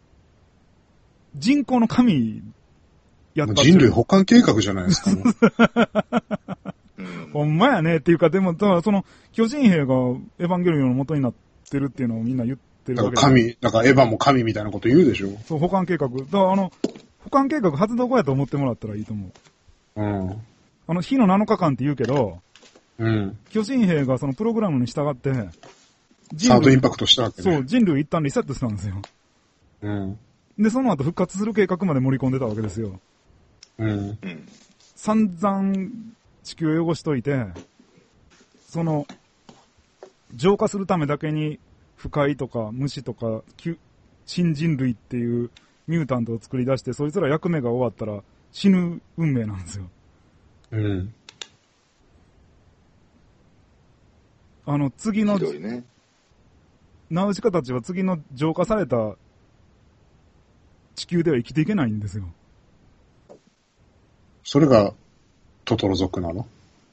人工の神やった。 人類保管計画じゃないですか、ね。 うん、 ほんまやねっていうか、でも、だからその、巨人兵がエヴァンゲリオンの元になってるっていうのをみんな言ってるわけだから神、だからエヴァも神みたいなこと言うでしょ。 そう、保管計画。だからあの、保管計画発動後やと思ってもらったらいいと思う。うん。 あの、日のなのかかんって言うけど、 うん。 巨人兵がそのプログラムに従って、 サードインパクトしたわけね。 そう、人類一旦リセットしたんですよ。 うん。 で、その後復活する計画まで盛り込んでたわけですよ。 うん。 散々地球を汚しといて、その、浄化するためだけに不快とか虫とか新人類っていうミュータントを作り出して、そいつら役目が終わったら死ぬ運命なんですよ。 うん。 あの、次の、 ね、 ナウシカたちは次の浄化された地球では生きていけないんですよ。 それがトトロ族なの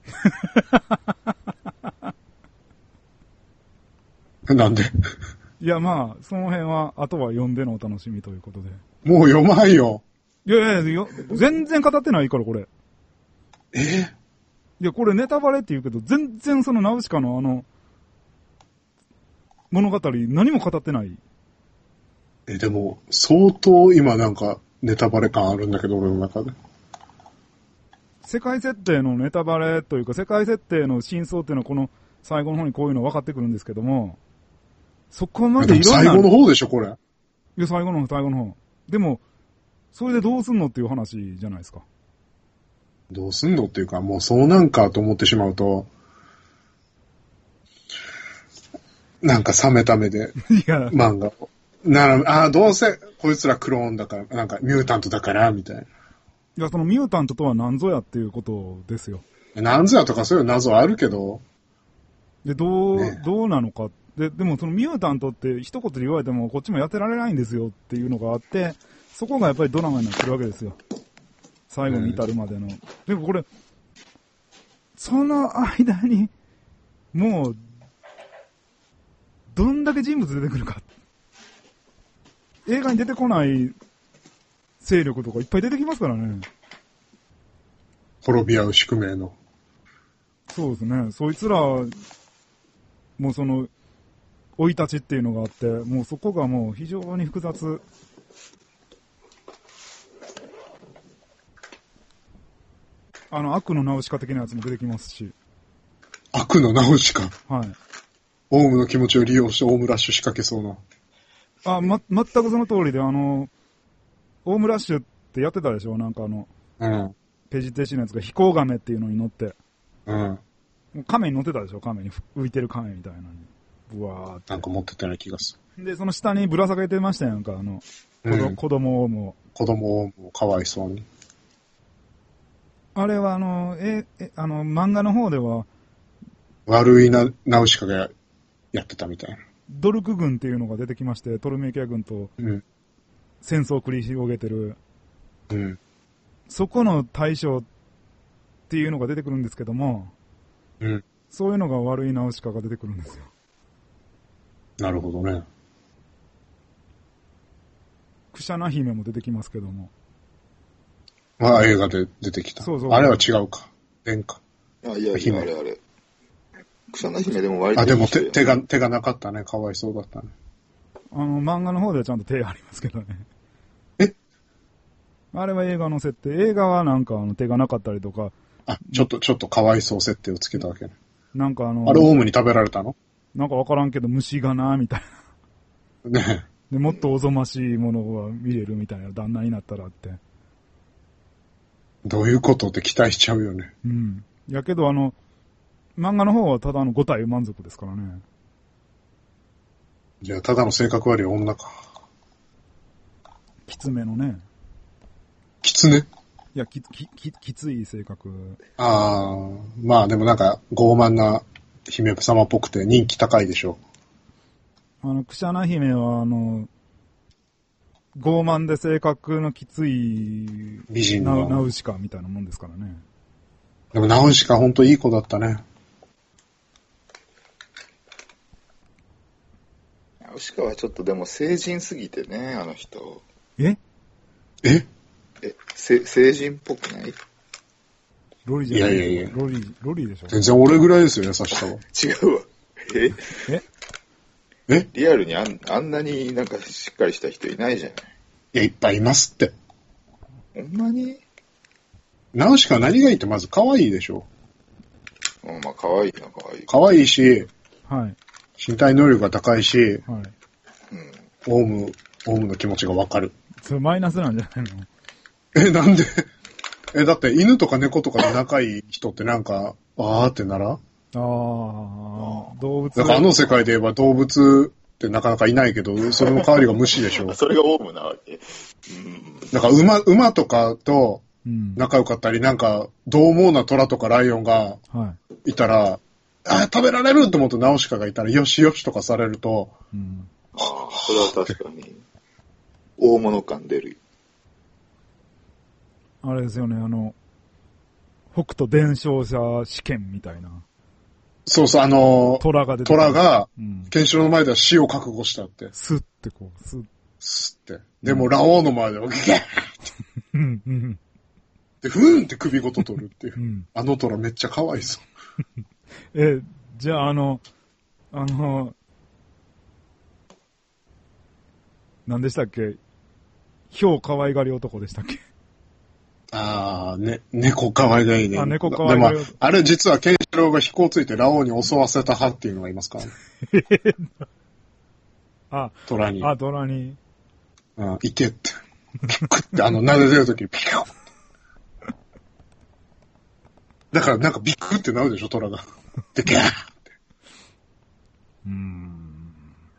なんでいや、まあ、その辺は、あとは読んでのお楽しみということで。 もう読まんよ。 いやいやよ、全然語ってないから、これ。 えいや、これネタバレって言うけど、全然そのナウシカのあの、物語、何も語ってない。 え、でも、相当今なんか、ネタバレ感あるんだけど、俺の中で。 世界設定のネタバレというか、世界設定の真相っていうのはこの最後の方にこういうの分かってくるんですけども、そこまでいろんな。 最後の方でしょ、これ。 いや、最後の方、最後の方。でも、それでどうすんのっていう話じゃないですか。 どうすんのっていうか、もうそうなんかと思ってしまうと、なんか冷めた目で、 いや、 漫画を。なら、ああ、どうせ、こいつらクローンだから、なんかミュータントだから、みたいな。 いや、そのミュータントとは何ぞやっていうことですよ。 何ぞやとかそういう謎はあるけど。 で、どう、 ね、 どうなのか。で、でもそのミュータントって一言で言われてもこっちもやってられないんですよっていうのがあって、そこがやっぱりドラマになってるわけですよ。最後に至るまでの。うん、でもこれ、その間に、もう、どんだけ人物出てくるか。映画に出てこない勢力とかいっぱい出てきますからね。 滅び合う宿命の。 そうですね。そいつら、もうその、生い立ちっていうのがあって、もうそこがもう非常に複雑。あの、悪のナウシカ的なやつも出てきますし。 悪のナウシカ？ はい。 オウムの気持ちを利用してオウムラッシュ仕掛けそうな。 あ、ま、全くその通りで、あの、オウムラッシュってやってたでしょ？なんかあの、 うん。 ペジテシのやつが飛行亀っていうのに乗って。 うん。 亀に乗ってたでしょ？亀に。浮いてる亀みたいなのに。ブワーって。 なんか持ってたような気がする。で、その下にぶら下げてましたやんか、あの、うん、子供をも。 子供をもかわいそうに。 あれはあの、え、え、あの、漫画の方では、 悪いな、ナウシカがやってたみたいな。 ドルク軍っていうのが出てきまして、トルメキア軍と戦争を繰り広げてる。 うん。 そこの対象っていうのが出てくるんですけども、 うん。 そういうのが悪いナウシカが出てくるんですよ。 なるほどね。 クシャナ姫も出てきますけども。 ああ、映画で出てきた。そうそう。あれは違うか。演か。 あ、いやいや、あれあれ。クシャナ姫でも割と。 あ、でも手、手が、手がなかったね。かわいそうだったね。 あの、漫画の方ではちゃんと手ありますけどね。 え？ あれは映画の設定。映画はなんかあの手がなかったりとか。 あ、ちょっと、ちょっとかわいそう設定をつけたわけね。 なんかあの。 あれオウムに食べられたの？ なんかわからんけど虫がな、みたいな。ねえ。で、もっとおぞましいものが見れるみたいな旦那になったらって。 どういうことって期待しちゃうよね。 うん。やけどあの、漫画の方はただのご体満足ですからね。 じゃあ、ただの性格悪い女か。 きつめのね。 きつね？ いや、き、き、き、きつい性格。 ああ、まあでもなんか、傲慢な姫様っぽくて人気高いでしょ。 あの、クシャナ姫は、あの、傲慢で性格のきつい美人なナウシカみたいなもんですからね。 でもナウシカほんといい子だったね。 ナウシカはちょっとでも成人すぎてね、あの人。 えええ、せ成人っぽくない？ ロリじゃない。 いやいやいや。 ロリ、ロリでしょ。 全然俺ぐらいですよ、優しさは。 違うわ。えええリアルにあんあんなになんかしっかりした人いないじゃない。 いや、いっぱいいますって。 ほんまにナウシカ何がいいってまず可愛いでしょ。 うん、まあ、可愛いな、可愛い。 可愛いし、 はい。 身体能力が高いし、 はい。 うん。 オウム、オウムの気持ちがわかる。 それマイナスなんじゃないの？ え、なんでえ、だって犬とか猫とかで仲いい人ってなんか、あーってなら？ ああ、動物。 だからあの世界で言えば動物ってなかなかいないけど、それの代わりが虫でしょ。 それがオウムなわけ。うん。 だから馬、馬とかとうん。 仲良かったり、なんか、獰猛な虎とかライオンがはい。 いたら、あー食べられると思ってナウシカがいたら、よしよしとかされると、 うん。 ああ、それは確かに。大物感出る。 あれですよね、あの、北斗伝承者試験みたいな。 そうそう、あのー、 虎が出てくる。 虎が、 うん。 ケンシロウの前では死を覚悟したって。 スッてこう、スッ。 スって。でも、ラオウの前では、ギャーうん、うん、 で、ふーんって首ごと取るっていうう。ん。 あの虎めっちゃ可愛いぞ。 え、じゃああの、あの、何でしたっけ？ヒョウ可愛がり男でしたっけ？ あー、ね、猫可愛がいいね。 あ猫可愛がりでも、あれ実はケンシロウが飛行ついてラオウに襲わせた派っていうのがいますからね。 あ、 虎に。 あ、虎に。 うん、いけって。クってあの、撫でてるときにピコッ。だからなんかビクってなるでしょ、虎が。で、ギャーって。 うーん。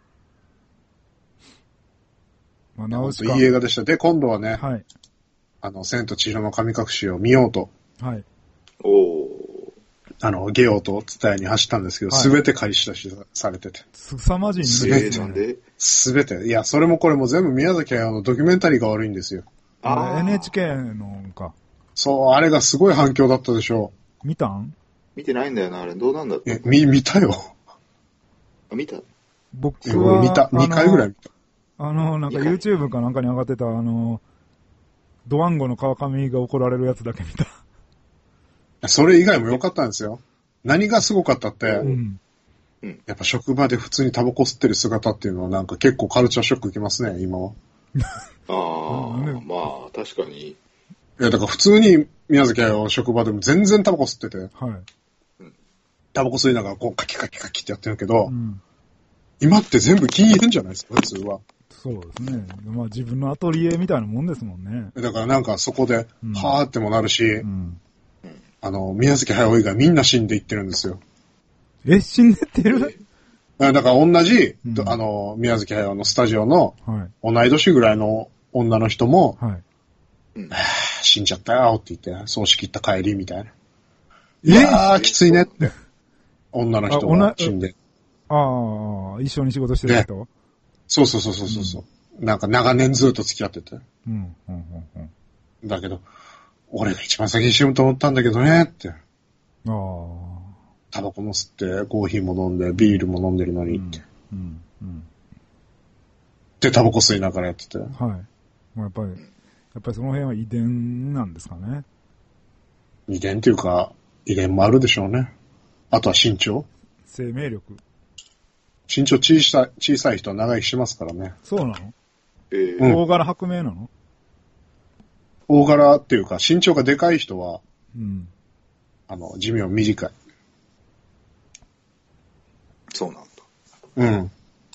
まあ、 ほんと直しか。 いい映画でした。で、今度はね、 はい。 あの、千と千尋の神隠しを見ようと、 はい。 おお。 あの、ゲオとツタヤに走ったんですけど、 はいすべて開始出しされてて。 すさまじいすんえー、 べてなんですべて。いや、それもこれも全部宮崎駿のドキュメンタリーが悪いんですよ。 あれーエヌエイチケー のか。 そう、あれがすごい反響だったでしょ見たん？ 見てないんだよな、あれ。どうなんだっう。 たえ、見、見たよ。 あ、見た僕えは、 見た。にかいぐらい見た。 あの、なんかにかい YouTube かなんかに上がってた、あの、ドワンゴの川上が怒られるやつだけ見た。 それ以外も良かったんですよ。何がすごかったって、 うん。 やっぱ職場で普通にタバコ吸ってる姿っていうのはなんか結構カルチャーショック受けますね、今は。 ああ、 うんまあ、確かに。 いや、だから普通に宮崎駿職場でも全然タバコ吸ってて、 はい。 タバコ吸いながらこうカキカキカキってやってるけど、 うん。 今って全部禁煙じゃないですか、普通は。 そうですね。まあ自分のアトリエみたいなもんですもんね。 だからなんかそこで、 うんはーってもなるし、 うん。 あの、宮崎駿以外みんな死んでいってるんですよ。 え、死んでってる？ だから同じ、 うんあの、宮崎駿のスタジオのはい。 同い年ぐらいの女の人も、 はい。 死んじゃったよって言って、葬式行った帰りみたいな。 えいやー、きついねって。女の人あおなが死んで。 ああ、一緒に仕事してる人？ そうそうそうそうそう。うなんか長年ずっと付き合ってて。 うん。うん。うん。うん。 だけど、俺が一番先に死ぬと思ったんだけどねって。 ああ。 タバコも吸って、コーヒーも飲んで、ビールも飲んでるのにって。 うん。うん。 で、タバコ吸いながらやってて。 はい。まあ、やっぱり、やっぱりその辺は遺伝なんですかね。 遺伝っていうか、遺伝もあるでしょうね。あとは身長。 生命力。 身長小さい、小さい人は長生きしますからね。 そうなの？ えーうん大柄白明なの？ 大柄っていうか、身長がでかい人は、 うん。 あの、寿命短い。 そうなんだ。 うん。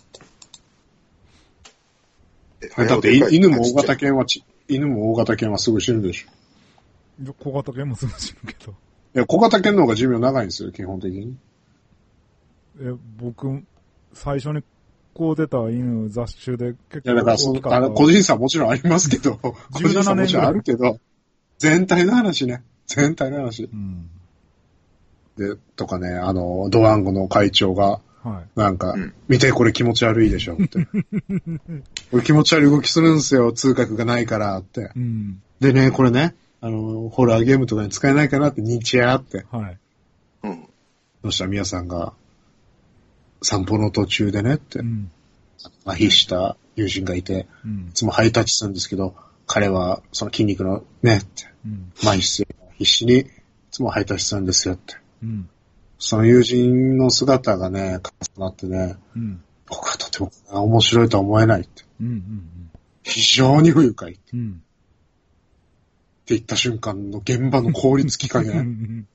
えだって、犬も大型犬はち、犬も大型犬はすぐ死ぬでしょ。 小型犬もすぐ死ぬけど。 いや、小型犬の方が寿命長いんですよ、基本的に。 え、僕、最初にこう出た犬雑種で結構いや、だからその、あの、個人差はもちろんありますけど、個人差はもちろんあるけど、全体の話ね。全体の話。 うん。 で、とかね、あの、ドワンゴの会長が、 はい。 なんか、 うん見てこれ気持ち悪いでしょって。これ気持ち悪い動きするんすよ、通覚がないからって。 うん。 でね、これね、あの、ホラーゲームとかに使えないかなって、ニチヤーって。 はい。 うん。 そしたら宮さんが、散歩の途中でねってう、ん。 麻痺した友人がいて、 うんい。つもハイタッチするんですけど、彼はその筋肉のねって、 うん。 麻痺して必死につも配達するんですよって。 うん。 その友人の姿がね、重なってね、 うん。 僕はとても面白いとは思えないって。 うんうんうん。 非常に不愉快って。 うん。 って言った瞬間の現場の効率機加減。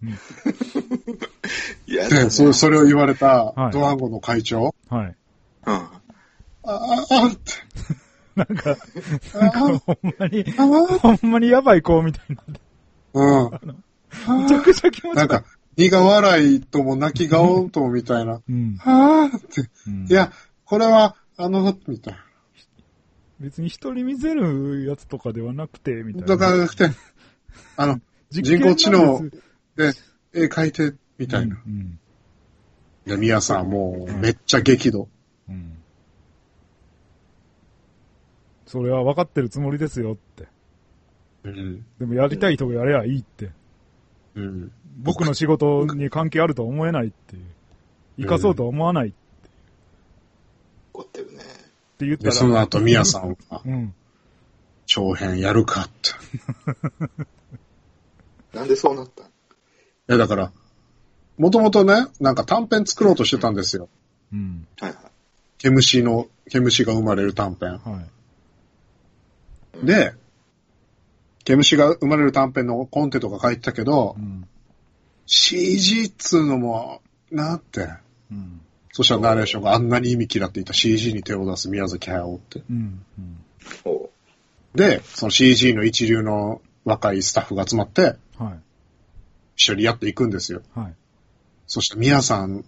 で、そ、それを言われたドワンゴの会長。 はい。 ああ、あって。 なんか、なんかほんまに、ほんまにやばい子みたいな。 うん。 めちゃくちゃ気持ち悪い。 なんか、苦笑いとも泣き顔ともみたいな。うん。はぁって、うん。いや、これは、あの、みたいな。 別に人に見せるやつとかではなくて、みたいな。 だからなくて、あの、人工知能で絵描いて、みたいな。うんうん、で、ミヤさんもうめっちゃ激怒、うんうん。 それは分かってるつもりですよって。うん、でもやりたい人がやればいいって。うん、僕の仕事に関係あるとは思えないっていう。生かそうとは思わないって。 怒ってるね。 って言ったら。 で、その後ミヤさんは、うん、長編やるかって。 なんでそうなったん？いや、だから、もともとね、なんか短編作ろうとしてたんですよ。うん。はいはい。毛虫の、毛虫が生まれる短編。はい。で、毛虫が生まれる短編のコンテとか書いてたけど、うん、シージー っつうのも、なって。うん。そしたらナレーションがあんなに意味嫌っていた シージー に手を出す宮崎駿って。うん。うん、で、その シージー の一流の若いスタッフが集まって、はい。一緒にやっていくんですよ。はい。そして、ミヤさんって、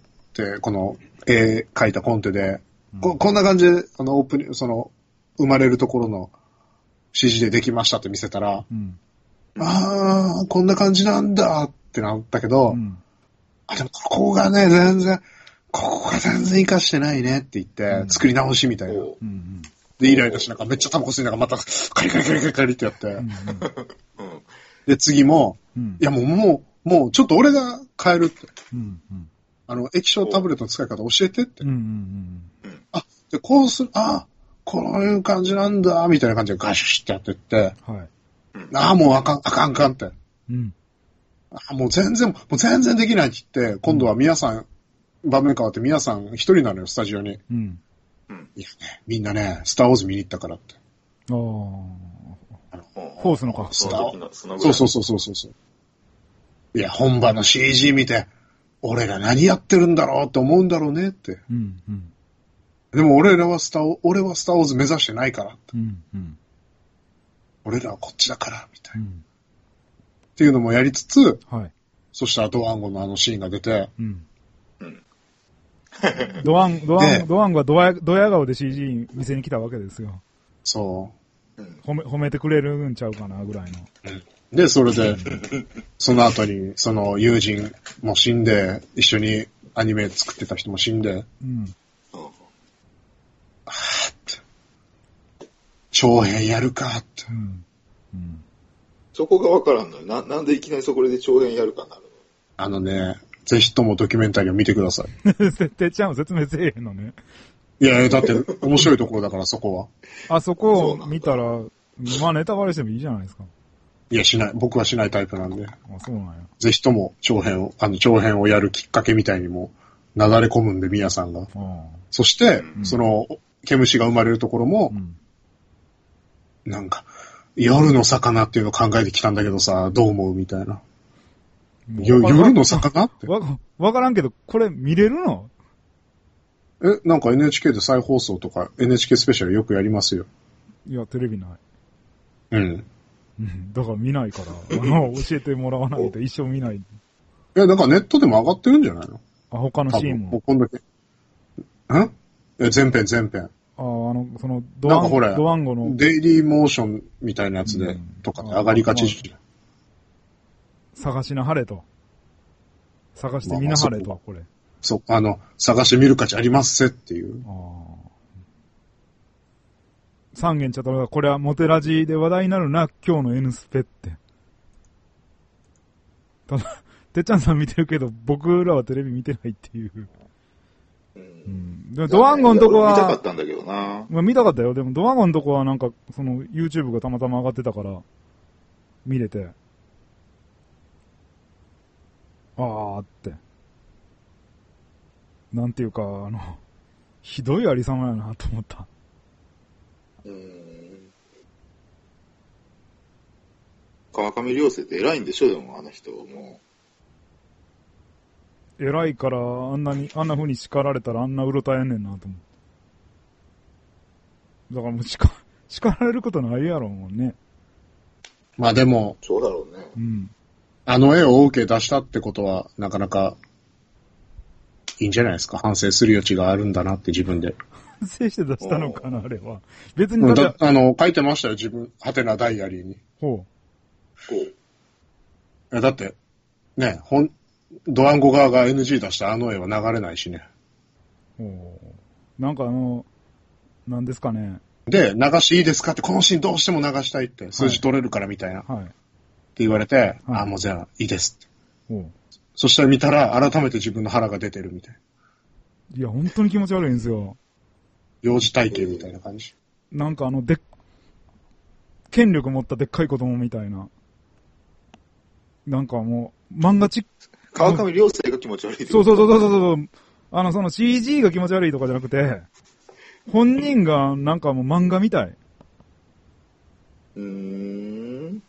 この絵描いたコンテで、うん、こ, こんな感じで、あの、オープニング、その、生まれるところの シージー でできましたって見せたら、うん、あー、こんな感じなんだってなったけど、うん、あ、でもここがね、全然、ここが全然活かしてないねって言って、うん、作り直しみたいな。うんうん、で、イライラしながらめっちゃタバコ吸いながらまたカリカリカリカリカリってやって、うんうん、で、次も、うん、いやもう、もう、もうちょっと俺が変えるって。うんうん、あの、液晶タブレットの使い方教えてって。うんうんうん、あ、で、こうする、あ、こういう感じなんだ、みたいな感じでガシュってやってって、はい、あ、もうあかん、あかんあかんって。うん、あ、もう全然、もう全然できないって言って、今度は皆さん、場面変わって皆さん一人なのよ、スタジオに。うん、いやね、みんなね、スターウォーズ見に行ったからって。ああ。フォースのか。スターそうそうそうそうそう。いや、本場の シージー 見て、俺ら何やってるんだろうって思うんだろうねって。うんうん、でも俺らはスター、俺はスターウォーズ目指してないからって。うんうん、俺らはこっちだから、みたいな、うん。っていうのもやりつつ、はい、そしたらドワンゴのあのシーンが出て、うんうん、 ドワン、ドワン、ドワンゴはドヤ、ドヤ顔で シージー 見せに来たわけですよ。 そう。 褒め、褒めてくれるんちゃうかな、ぐらいの。 うんで、それで、その後に、その友人も死んで、一緒にアニメ作ってた人も死んで、うん、あーって、長編やるかって、うんうん。そこがわからんのよ。な、なんでいきなりそこで長編やるかなるの？ あのね、ぜひともドキュメンタリーを見てください。 設定ちゃんを説明せえへんのね。 いや、だって面白いところだから、そこは。 あ、そこを見たら、まあネタバレしてもいいじゃないですか。 いや、しない。僕はしないタイプなんで。 あ、そうなんや。 ぜひとも長編を、あの、長編をやるきっかけみたいにも、なだれ込むんで、ミヤさんが。そして、うん、その、毛虫が生まれるところも、うん、なんか、夜の魚っていうのを考えてきたんだけどさ、どう思うみたいな。よ夜の魚って。 わ、わからんけど、これ見れるの？ え、なんか エヌエイチケー で再放送とか エヌエイチケー スペシャルよくやりますよ。 いや、テレビない。 うん。 うん、だから見ないから、あの、教えてもらわないと一生見ない。いや、なんかネットでも上がってるんじゃないの？ あ、他のシーンも。 もうこんだけ。ん？え、全編全編。 ああ、あの、その、ドワンゴ、ドワンゴの。 デイリーモーションみたいなやつで、うん、とかで上がりがちじゃん。 探しなはれと。探してみなはれと、まあ、これ。 そう、あの、探してみる価値ありますせっていう。ああ。 三軒茶太郎がこれはモテラジで話題になるな、今日の N スペって。ただ、てっちゃんさん見てるけど、僕らはテレビ見てないっていう。うん。でもドワンゴのとこは、 見たかったんだけどな。 まあ見たかったよ。でもドワンゴのとこはなんか、その YouTube がたまたま上がってたから、見れて。 あーって。なんていうか、あの、ひどいありさまやなと思った。 うーん。川上良生って偉いんでしょ、でもあの人もう。偉いからあんなに、あんな風に叱られたらあんなうろたえんねんなと思って。だからもう叱、叱られることないやろもんね。 まあでも、 そうだろうね。 うん。 あの絵を OK 出したってことは、なかなか、いいんじゃないですか。反省する余地があるんだなって自分で。 反省して出したのかな、あれは。別にだだって、 あの、書いてましたよ、自分、ハテナダイアリーに。 ほこう。 だって、ね、ほん、ドワンゴ側が エヌジー 出したあの絵は流れないしね。 う。ほう。なんかあの、なんですかね。 で、流しいいですかって、このシーンどうしても流したいって、数字取れるからみたいな。 はい。 って言われて、 はい、 あ、もうじゃあ、いいですって。 ほう。 そしたら見たら、改めて自分の腹が出てるみたいな。 いや、本当に気持ち悪いんですよ。 幼児体験みたいな感じ。 なんかあの、でっ、権力持ったでっかい子供みたいな。なんかもう、漫画チック。 川上良生が気持ち悪い。 そうそうそうそうそう。あの、その シージー が気持ち悪いとかじゃなくて、本人がなんかもう漫画みたい。 うーん。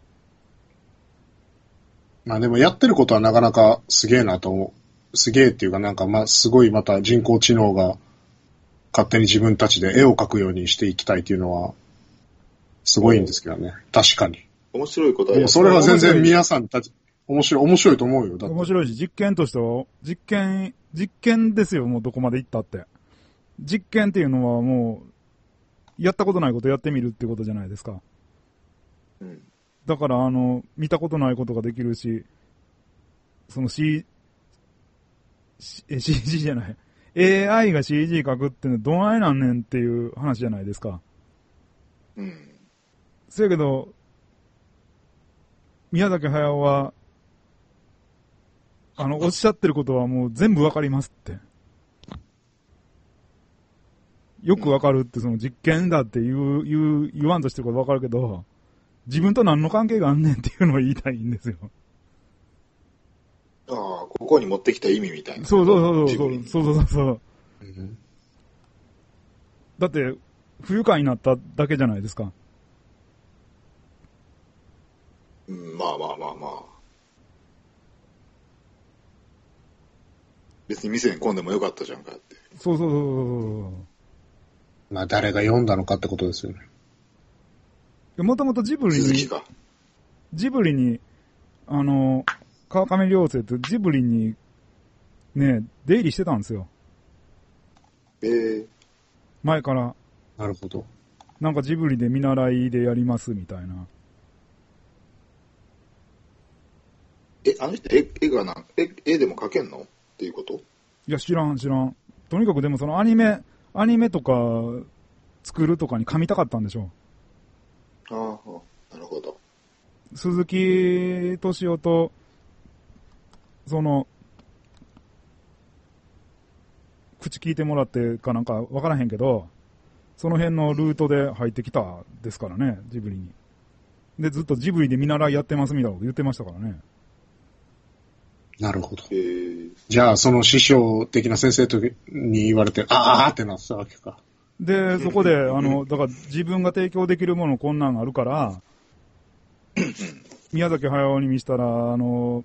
まあでもやってることはなかなかすげえなと思う。すげえっていうかなんかまあすごいまた人工知能が勝手に自分たちで絵を描くようにしていきたいっていうのはすごいんですけどね。確かに。 面白いことはもうそれは全然皆さんたち、面白い、面白いと思うよ。だって面白いし、実験としては、実験、実験ですよ、もうどこまで行ったって。実験っていうのはもう、やったことないことやってみるってことじゃないですか。 うん。 だから、あの、見たことないことができるし、その C、C、シージー じゃない。エーアイ が シージー 書くってのはどないなんねんっていう話じゃないですか。 うん。 そやけど、宮崎駿は、あの、おっしゃってることはもう全部わかりますって。よくわかるって、その実験だって言う、言う、言わんとしてることわかるけど、自分と何の関係があんねんっていうのを言いたいんですよ。 ああ、ここに持ってきた意味みたいな。 そうそうそうそう、そうそうそう。 うん、 だって、不愉快になっただけじゃないですか。 うん、まあまあまあまあ。別に店に混んでもよかったじゃんかって。 そうそうそうそう。 まあ誰が読んだのかってことですよね。 もともとジブリに、ジブリに、あの、川上良生ってジブリに、ね、出入りしてたんですよ。 ええー。 前から。 なるほど。 なんかジブリで見習いでやりますみたいな。 え、あの人絵、絵がな、絵、絵でも描けんのっていうこと？ いや、知らん、知らん。とにかくでもそのアニメ、アニメとか作るとかに噛みたかったんでしょう。ああ、なるほど。 鈴木敏夫と、その、口聞いてもらってかなんかわからへんけど、その辺のルートで入ってきたですからね、ジブリに。で、ずっとジブリで見習いやってますみたいなこと言ってましたからね。 なるほど。 えー、 じゃあ、その師匠的な先生に言われて、あーってなってたわけか。 で、そこで、あの、だから自分が提供できるものこんなんあるから、宮崎駿に見したら、あの、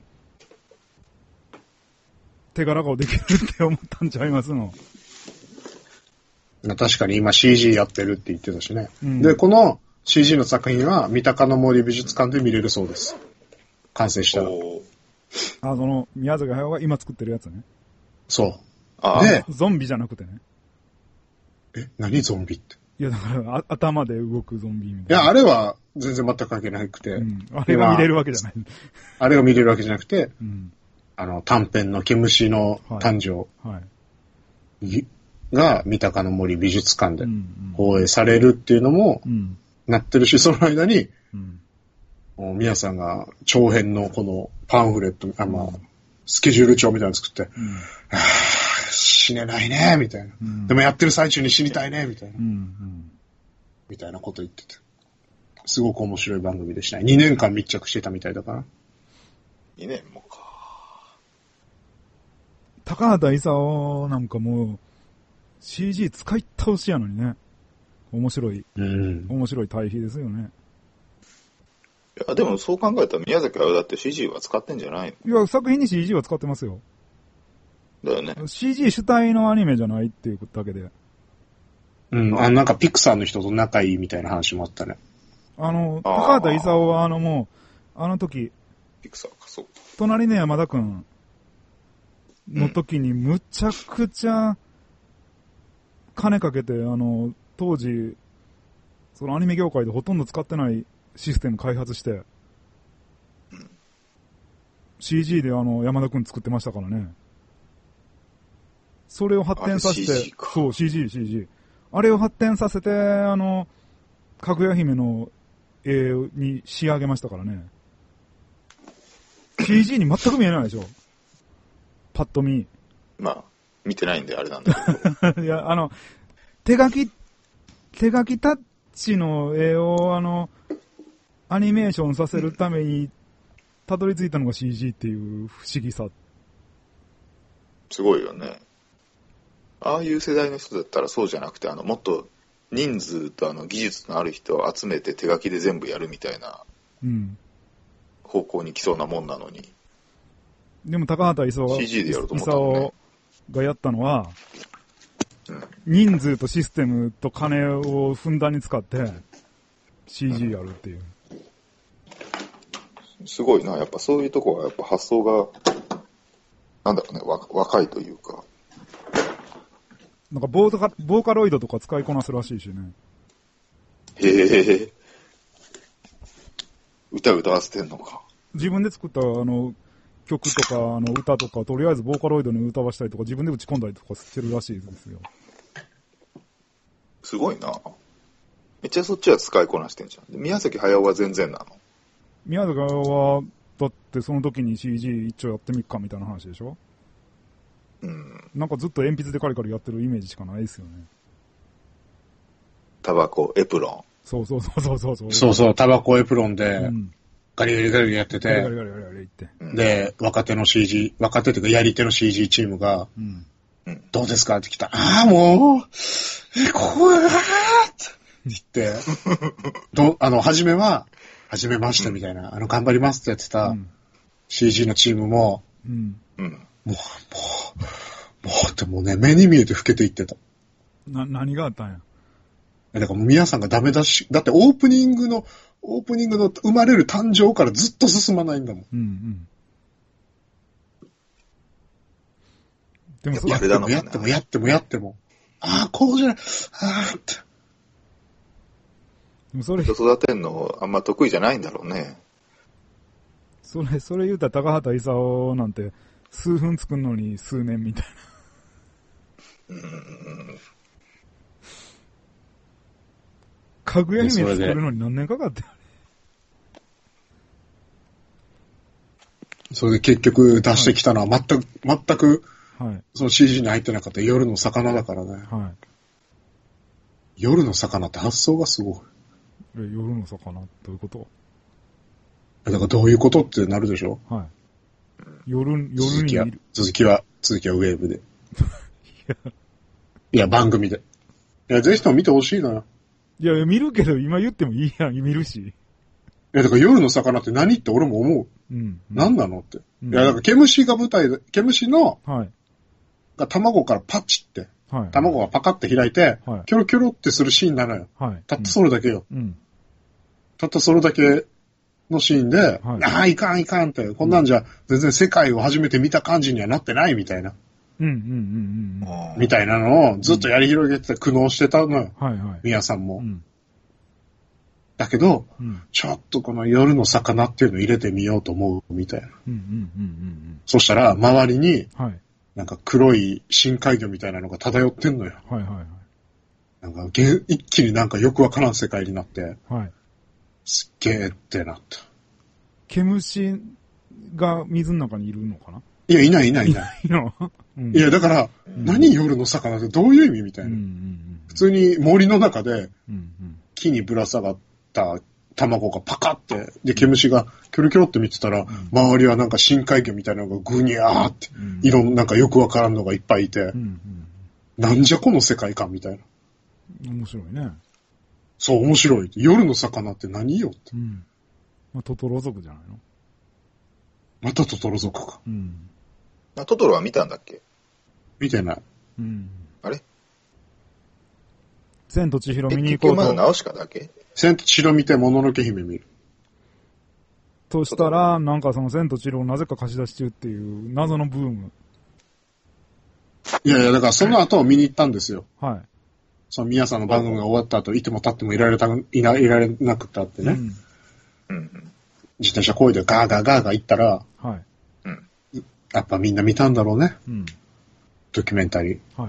手柄顔できるって思ったんちゃいますの。 確かに今 シージー やってるって言ってたしね。 うん、 で、この シージー の作品は三鷹の森美術館で見れるそうです。完成したら。 あ、その、宮崎駿が今作ってるやつね。 そう。 あで、ゾンビじゃなくてね。 え、何ゾンビって。 いや、だからあ、頭で動くゾンビみたいな。 いや、あれは全然全く関係なくて。うん、 あれが見れるわけじゃない。 あれが見れるわけじゃなくて、 うん、 あの、短編の毛虫の誕生。はいはいが三鷹の森美術館で放映されるっていうのもなってるし、その間に、うん、皆さんが長編のこのパンフレット、あまあ、スケジュール帳みたいなの作って、うん、はぁ死ねないね、みたいな、うん。でもやってる最中に死にたいね、みたいな。うんうん、みたいなこと言ってて。すごく面白い番組でしたね。にねんかん密着してたみたいだから。 にねんもか。 高畑勲なんかもう シージー 使い倒しやのにね。面白い、うん、面白い対比ですよね。 いや、でもそう考えたら宮崎駿だって シージー は使ってんじゃないの？いや、作品に シージー は使ってますよ。 だよね。 シージー 主体のアニメじゃないっていうだけで。 うん、あ、なんかピクサーの人と仲いいみたいな話もあったね。 あの、高畑勲はあのもう、あの時、 ピクサーか、そう。 隣の山田くんの時にむちゃくちゃ金かけて、あの、当時、そのアニメ業界でほとんど使ってないシステム開発して、シージー であの、山田くん作ってましたからね。それを発展させて、そう、シージー、シージー。あれを発展させて、あの、かぐや姫の絵に仕上げましたからね。シージー に全く見えないでしょ。パッと見。 まあ、見てないんであれなんだけど。 いや、あの、手書き、手書きタッチの絵を、あの、アニメーションさせるために、たどり着いたのが シージー っていう不思議さ。 すごいよね。ああいう世代の人だったらそうじゃなくて、あの、もっと人数とあの技術のある人を集めて手書きで全部やるみたいな方向に来そうなもんなのに。 うん、でも高畑勲が、 シージー でやると思ったもんね。 がやったのは、うん、人数とシステムと金をふんだんに使って シージー やるっていう。 すごいな。やっぱそういうとこはやっぱ発想が、なんだろうね、わ若いというか。 なんかボーカ、ボーカロイドとか使いこなすらしいしね。 へえ。歌歌わせてんのか。 自分で作ったあの曲とかあの歌とか、とりあえずボーカロイドに歌わしたりとか、自分で打ち込んだりとかしてるらしいですよ。 すごいな。めっちゃそっちは使いこなしてんじゃん。宮崎駿は全然なの？ 宮崎駿は、だってその時に シージー 一応やってみっかみたいな話でしょ？うん。なんかずっと鉛筆でカリカリやってるイメージしかないですよね。 タバコ、エプロン。 そうそうそうそうそう。 そうそう、タバコエプロンで、うん、ガリガリガリガリやってて、ガリガリガリガリガリって。で、若手の シージー、若手というかやり手の シージー チームが、うんうん、どうですかって来たら、ああ、もう、え、こうだーって言って、どあの、初めは、初めましてみたいな、うん、あの、頑張りますってやってた、うん、シージー のチームも、うんうん、もう、もう、もうってもうね、目に見えて老けていってた。 な、何があったんや。 だからもう皆さんがダメだし、だってオープニングの、オープニングの生まれる誕生からずっと進まないんだもん。うんうん。でもやってもやってもやってもやっても、ああ、こうじゃない、ああって。 でもそれ人育てんのあんま得意じゃないんだろうね。 それ、それ言うたら高畑勲なんて数分作るのに数年みたいな。うーん。かぐや姫作るのに何年かかってそれで結局出してきたのは全く、はい、全く、はい、その シージー に入ってなかった夜の魚だからね。はい、夜の魚って発想がすごい。 え、夜の魚どういうこと？ だからどういうことってなるでしょ？はい。 夜、夜にいる。 続きは、続きはウェーブで。いや、いや、番組で。いや、ぜひとも見てほしいな。 いや、見るけど、今言ってもいいやん、見るし。いや、だから夜の魚って何って俺も思う。うん。うん、何なのって。うん、いや、だから毛虫が舞台で、毛虫の、はい。が卵からパチって、はい。卵がパカって開いて、はい。キョロキョロってするシーンなのよ。はい。たったそれだけよ。うん。たったそれだけのシーンで、はい。ああ、いかんいかんって、こんなんじゃ、全然世界を初めて見た感じにはなってないみたいな。うんうんうんうん。みたいなのをずっとやり広げて苦悩してたのよ。はいはい。皆さんも。うん、だけど、うん、ちょっとこの夜の魚っていうのを入れてみようと思うみたいな。うんうんうんうん、そしたら周りに、はい、なんか黒い深海魚みたいなのが漂ってんのよ。はいはいはい。なんか一気になんかよくわからん世界になって、はい、すっげーってなった。 毛虫が水の中にいるのかな？ いや、いないいないいない。いのうん、いや、だから、うん、何夜の魚ってどういう意味みたいな、うんうんうん。普通に森の中で、木にぶら下がった卵がパカって、で、毛虫がキョロキョロって見てたら、うん、周りはなんか深海魚みたいなのがグニャーって、うん、色なんかよくわからんのがいっぱいいて、うんうん、なんじゃこの世界観みたいな。 面白いね。 そう、面白い。夜の魚って何よって。うん。 まあ、トトロ族じゃないの？ またトトロ族か。 うん。 あ、トトロは見たんだっけ？ 見てない。 うん。 あれ？ 千と千尋見に行こうと。 まだナウシカだけ？ 千と千尋見て、もののけ姫見る。 としたら、なんかその千と千尋をなぜか貸し出し中っていう謎のブーム。 いやいや、だからその後を見に行ったんですよ。 はい。 その宮さんの番組が終わった後、いても立ってもいられた、いらいられなくたってね。 うん。 自転車こいでガーガーガーガー行ったら、 はい。 うん。 やっぱみんな見たんだろうね。 うん。 ドキュメンタリー。はい。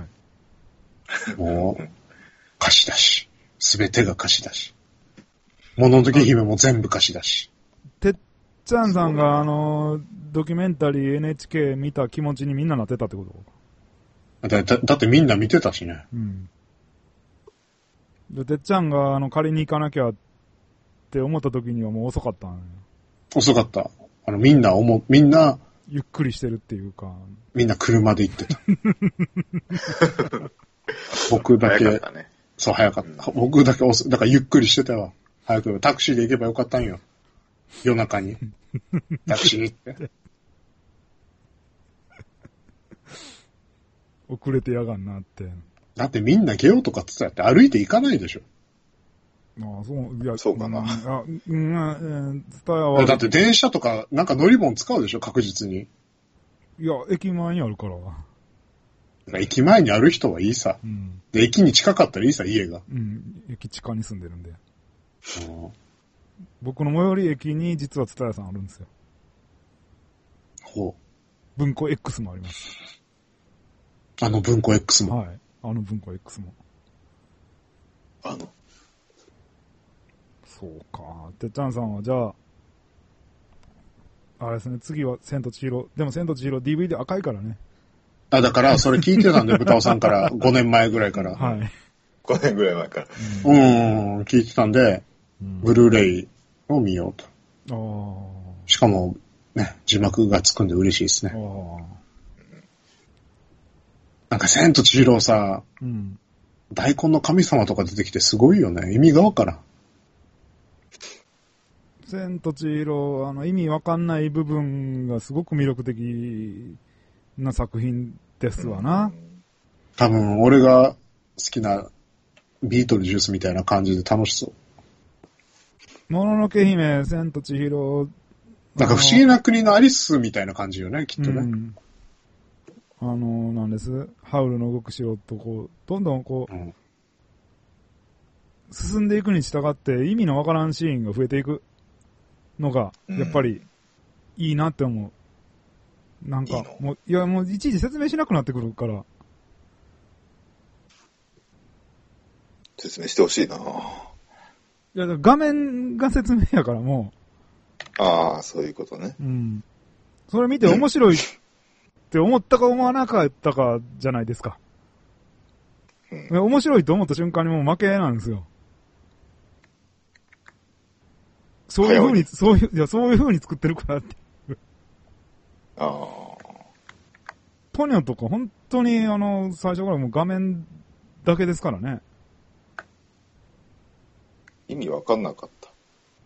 もう、貸し出し。すべてが貸し出し。もののけ姫も全部貸し出し。 てっちゃんさんがあの、ドキュメンタリー エヌエイチケー 見た気持ちにみんななってたってことだ、だ、だってみんな見てたしね。 うん。で、てっちゃんがあの、借りに行かなきゃって思った時にはもう遅かったんよ。 遅かった。あの、みんな思、みんな、 ゆっくりしてるっていうか。 みんな車で行ってた。僕だけ、 早かったね、 そう、早かった。うん、僕だけ遅、だからゆっくりしてたわ。早く、タクシーで行けばよかったんよ。夜中に。タクシーって。 遅れてやがんなって。 だってみんなゲオとかつったって歩いて行かないでしょ。 ああ、そう、いや、 そうかな。 あ、うん、うん、伝えは。 だって電車とか、なんか乗り物使うでしょ、確実に。 いや、駅前にあるから。だから駅前にある人はいいさ。 うん。 で、駅に近かったらいいさ、家が。 うん、駅地下に住んでるんで。 うん、 僕の最寄り駅に実は蔦屋さんあるんですよ。 ほう。文庫 X もあります。 あの文庫 X も。 はい。あの文庫 X も。 あの。 そうか。てっちゃんさんは、じゃあ、あれですね、次は千と千尋。でも千と千尋 ディーブイディー 赤いからね。 あ、だから、それ聞いてたんで、豚尾さんから、ごねんまえぐらいから。 はい。 ごねんぐらい前から。 うん、うん聞いてたんで、うん、ブルーレイを見ようと。 あしかも、ね、字幕がつくんで嬉しいですね。 あなんか、千と千尋さ、 うん、 大根の神様とか出てきてすごいよね。意味がわからん。 千と千尋、あの、意味わかんない部分がすごく魅力的な作品ですわな。 多分、俺が好きなビートルジュースみたいな感じで楽しそう。 もののけ姫、千と千尋。 なんか不思議な国のアリスみたいな感じよね、きっとね。うん、 あの、なんです。ハウルの動く城とこう、どんどんこう、うん、進んでいくに従って意味のわからんシーンが増えていくのが、やっぱりいいなって思う。なんか、いいもう、いやもういちいち説明しなくなってくるから。 説明してほしいな。 いや、画面が説明やからもう。ああ、そういうことね。 うん。それ見て面白いって思ったか思わなかったかじゃないですか。うん、面白いと思った瞬間にもう負けなんですよ。そういう風に、そういう、いや、そういう風に作ってるからって。 ああ。 ポニョとか本当にあの、最初からもう画面だけですからね。 意味わかんなかった。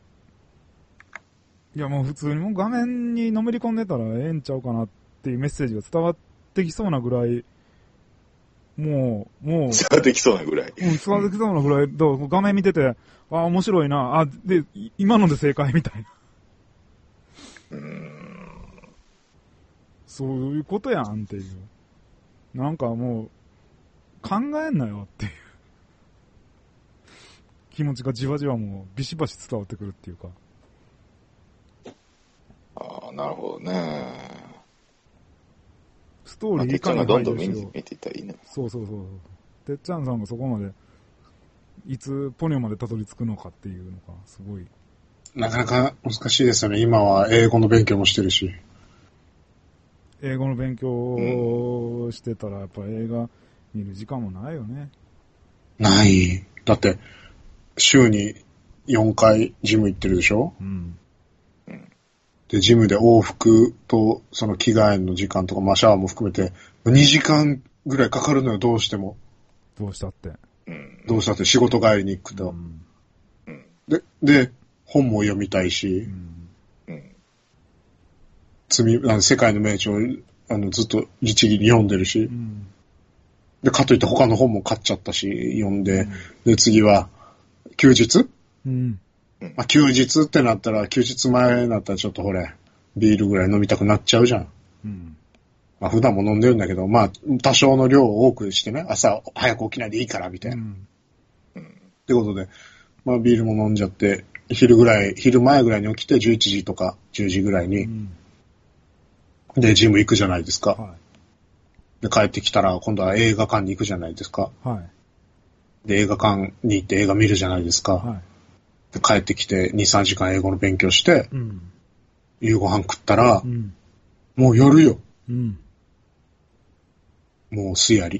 いやもう普通にもう画面にのめり込んでたらええんちゃうかなっていうメッセージが伝わってきそうなぐらい、もう、もう。伝わってきそうなぐらい。 うん、伝わってきそうなぐらい、どう画面見てて、ああ、面白いな、あ、で、今ので正解みたいな。 うーん。 そういうことやんっていう。なんかもう、考えんなよっていう。気持ちがじわじわもうビシバシ伝わってくるっていうか。 ああ、なるほどね。 ストーリーいかにどんどん見ていったらいいね。 そうそうそう。てっちゃんさんがそこまで、いつポニョまでたどり着くのかっていうのが、すごい。 なかなか難しいですよね。今は英語の勉強もしてるし。 英語の勉強をしてたら、やっぱ映画見る時間もないよね。 ない。だって、週によんかいジム行ってるでしょ、うん、で、ジムで往復とその着替えの時間とか、まあシャワーも含めてにじかんぐらいかかるのよ、どうしても。 どうしたって。 どうしたって仕事帰りに行くと。うん、で、で、本も読みたいし、うん、罪あの世界の名著をあのずっと律儀に読んでるし、うん、で、かといって他の本も買っちゃったし、読んで、うん、で、次は、休日、うんまあ、休日ってなったら、休日前になったらちょっとほれ、ビールぐらい飲みたくなっちゃうじゃん。うんまあ、普段も飲んでるんだけど、まあ、多少の量を多くしてね、朝早く起きないでいいから、みたいな。うん、ってことで、まあ、ビールも飲んじゃって、昼ぐらい、昼前ぐらいに起きて、じゅういちじとかじゅうじぐらいに、うん、で、ジム行くじゃないですか。はい、で、帰ってきたら、今度は映画館に行くじゃないですか。はい、で、映画館に行って映画見るじゃないですか。はい、で、帰ってきて、に、さんじかん英語の勉強して、うん、夕ご飯食ったら、うん、もう夜よ。うん、もうすやり。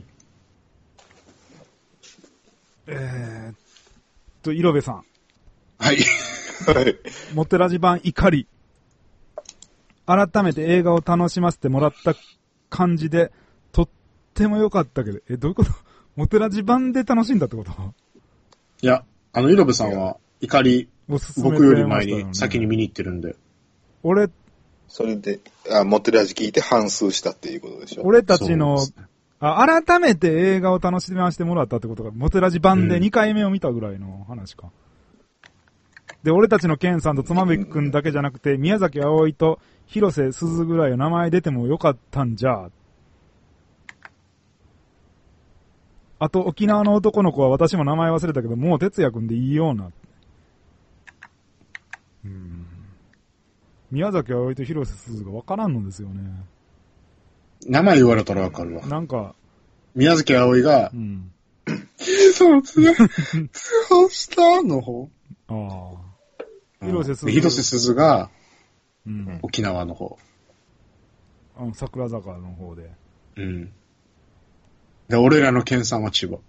えーっと、色部さん。 はい。 モテラジ版怒り。改めて映画を楽しませてもらった感じで、とっても良かったけど、え、どういうこと？モテラジ版で楽しんだってこと？ いや、あの、色部さんは怒り、僕より前に先に見に行ってるんで。 俺、 それで、あ、モテラジ聞いて反数したっていうことでしょ？ 俺たちの、あ、改めて映画を楽しませてもらったってことが、モテラジ版でにかいめを見たぐらいの話か。うん、で、俺たちのケンさんとつまべくんだけじゃなくて、宮崎あおいと広瀬すずぐらいの名前出てもよかったんじゃ。あと、沖縄の男の子は私も名前忘れたけど、もう哲也くんでいいような。うん。宮崎あおいと広瀬すずがわからんのですよね。 名前言われたらわかるわ。 なんか、 宮崎あおいが、うん。そのつ、通報したの方ああ。広瀬すず。広瀬すずが、うん。沖縄の方。 あの、桜坂の方で。 うん。で、俺らの県さんは千葉。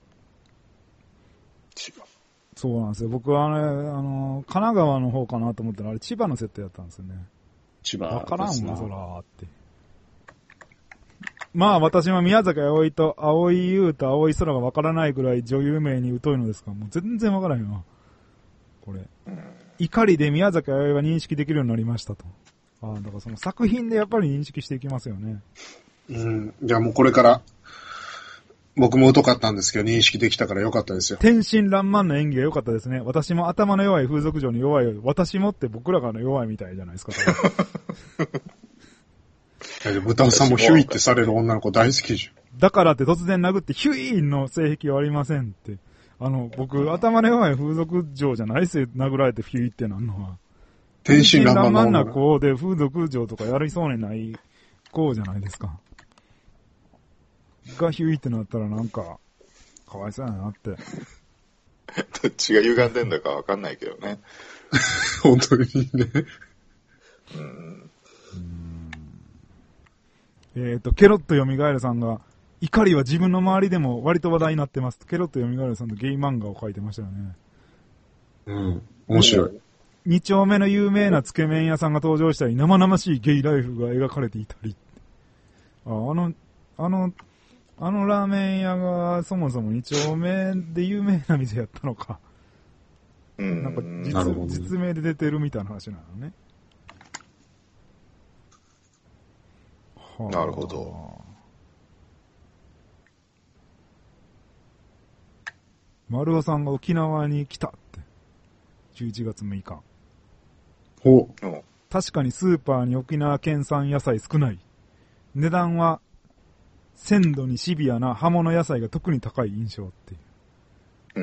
千葉。 そうなんですよ。僕はね、あの、神奈川の方かなと思ったら、あれ千葉の設定やったんですよね。 千葉。 わからんわ、そらーって。まあ私は宮崎あおいと青井優と青井空がわからないぐらい女優名に疎いのですから、もう全然わからんよ。これ。怒りで宮崎あおいが認識できるようになりましたと。ああ、だからその作品でやっぱり認識していきますよね。 うん。じゃあもうこれから、僕も疎かったんですけど認識できたからよかったですよ。 天真爛漫な演技が良かったですね。私も頭の弱い風俗嬢に弱いよ。私もって僕らが弱いみたいじゃないですか。 豚尾さんもヒュイってされる女の子大好きじゃん。だからって突然殴ってヒュイーの性癖はありませんって。あの、僕、頭の弱い風俗嬢じゃないっすよ、殴られてヒュイってなんのは。 天真爛漫な女な子で風俗嬢とかやりそうにない子じゃないですか。がヒュイってなったらなんか、かわいそうやなって。 どっちが歪んでんだかわかんないけどね。 本当にね。 うんえっと、ケロッと蘇るさんが、怒りは自分の周りでも割と話題になってます。ケロッと蘇るさんのゲイ漫画を書いてましたよね。 うん。面白い。 二丁目の有名なつけ麺屋さんが登場したり、生々しいゲイライフが描かれていたり。あ、あの、あの、あのラーメン屋がそもそも二丁目で有名な店やったのか。うん。なんか実、実名で出てるみたいな話なのね。 なるほど。 丸尾さんが沖縄に来たって。じゅういちがつむいか。 ほう。確かにスーパーに沖縄県産野菜少ない。値段は鮮度にシビアな葉物野菜が特に高い印象っていう。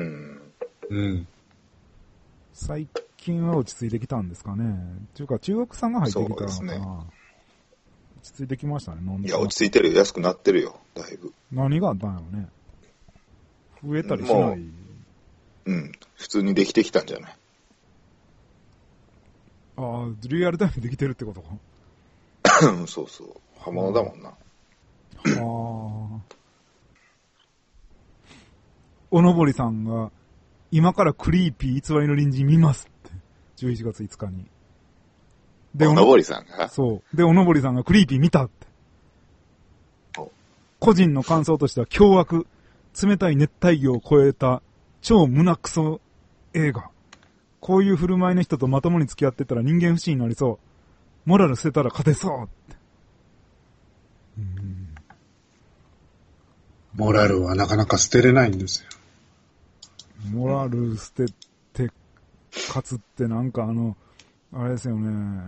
うん。 うん。 最近は落ち着いてきたんですかね。っていうか中国産が入ってきたのかな。そうですね。落ち着いてきましたね、飲んで。 いや、落ち着いてるよ。安くなってるよ、だいぶ。 何があったんやろね。増えたりしない。 うん。普通にできてきたんじゃない？ ああ、リアルタイムできてるってことか。 そうそう。刃物だもんな。はあ。おのぼりさんが、 今からクリーピー偽りの隣人見ますって。じゅういちがついつかに。 で、おのぼりさんがそう。で、おのぼりさんがクリーピー見たって。個人の感想としては凶悪、冷たい熱帯魚を超えた超胸クソ映画。こういう振る舞いの人とまともに付き合ってたら人間不信になりそう。モラル捨てたら勝てそうって。うーん、 モラルはなかなか捨てれないんですよ。 モラル捨てて勝つってなんかあの、あれですよね。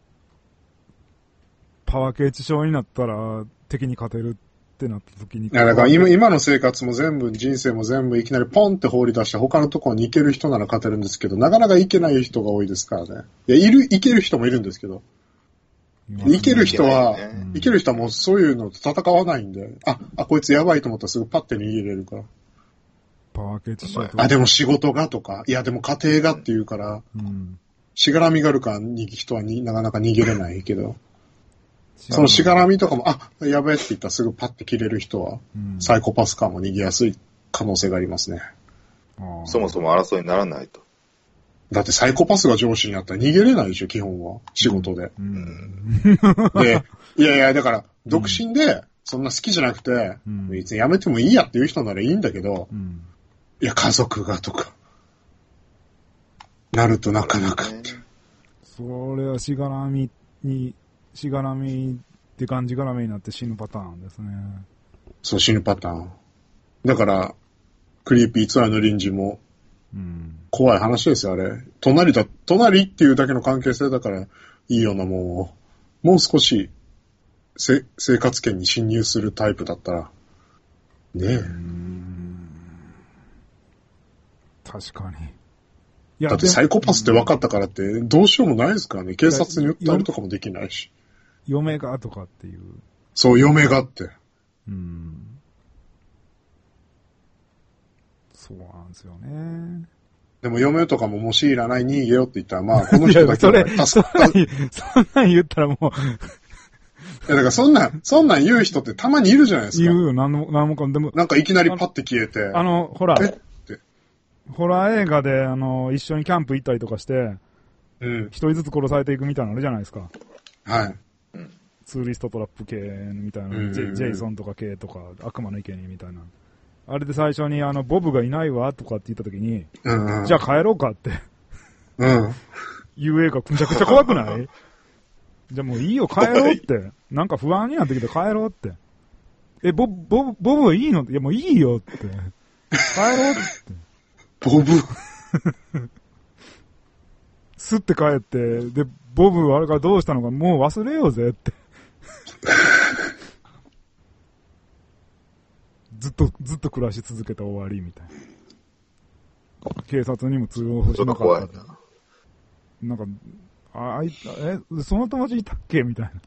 パワー系致傷になったら敵に勝てるってなった時に。いや、だから今、今の生活も全部、人生も全部いきなりポンって放り出して他のところに行ける人なら勝てるんですけど、なかなか行けない人が多いですからね。いや、いる、行ける人もいるんですけど。行ける人は、行ける人はもうそういうのと戦わないんで、あ、あ、こいつやばいと思ったらすぐパッて逃げれるから。 パワー系致傷。 あ、でも仕事がとか、いやでも家庭がって言うから、うん、しがらみがあるから人はになかなか逃げれないけど、そのしがらみとかも、あ、やべえって言ったらすぐパッて切れる人は、うん、サイコパス感も逃げやすい可能性がありますね。 そもそも争いにならないと。 だってサイコパスが上司になったら逃げれないでしょ、基本は。仕事で。うん、で、いやいや、だから、独身で、そんな好きじゃなくて、うん、別にやめてもいいやっていう人ならいいんだけど、うん、いや、家族がとか、なるとなかなかって。 それはしがらみに、しがらみって感じがらみになって死ぬパターンですね。 そう、死ぬパターン。だから、クリーピー偽りの隣人も、うん、怖い話ですよ、あれ。隣だ、隣っていうだけの関係性だからいいようなもんを、もう少し、せ、生活圏に侵入するタイプだったら、ねえ。うーん、 確かに。 いやだってサイコパスって分かったからって、どうしようもないですからね。警察に訴えるとかもできないし。 嫁がとかっていう。 そう、嫁がって。 うん。そうなんですよね。 でも嫁とかももしいらない逃げよって言ったら、まあこの人だけは助かった。そんなん言ったらもう。 いやだからそんなん、そんなん言う人ってたまにいるじゃないですか。 言うよ、なんも、なんもかんでも。 なんかいきなりパッて消えて。 あの、ほら。えって。ホラー映画で、あの、一緒にキャンプ行ったりとかして、うん。一人ずつ殺されていくみたいなのあるじゃないですか。 はい。 ツーリストトラップ系みたいな、うんうんうん、ジェ、ジェイソンとか系とか、悪魔の生贄みたいな。あれで最初に、あの、ボブがいないわとかって言った時に、うんうん、じゃあ帰ろうかって。うん。いう映画めちゃくちゃ怖くないじゃあもういいよ、帰ろうって。なんか不安になってきて帰ろうって。え、ボブ、ボブ、ボブはいいのいやもういいよって。帰ろうって。 ボブすって帰って、で、ボブあれからどうしたのかもう忘れようぜって。ずっと、ずっと暮らし続けた終わりみたいな。警察にも通報しなかった。な. なんか、あ、あいつ、え、その友達いたっけみたい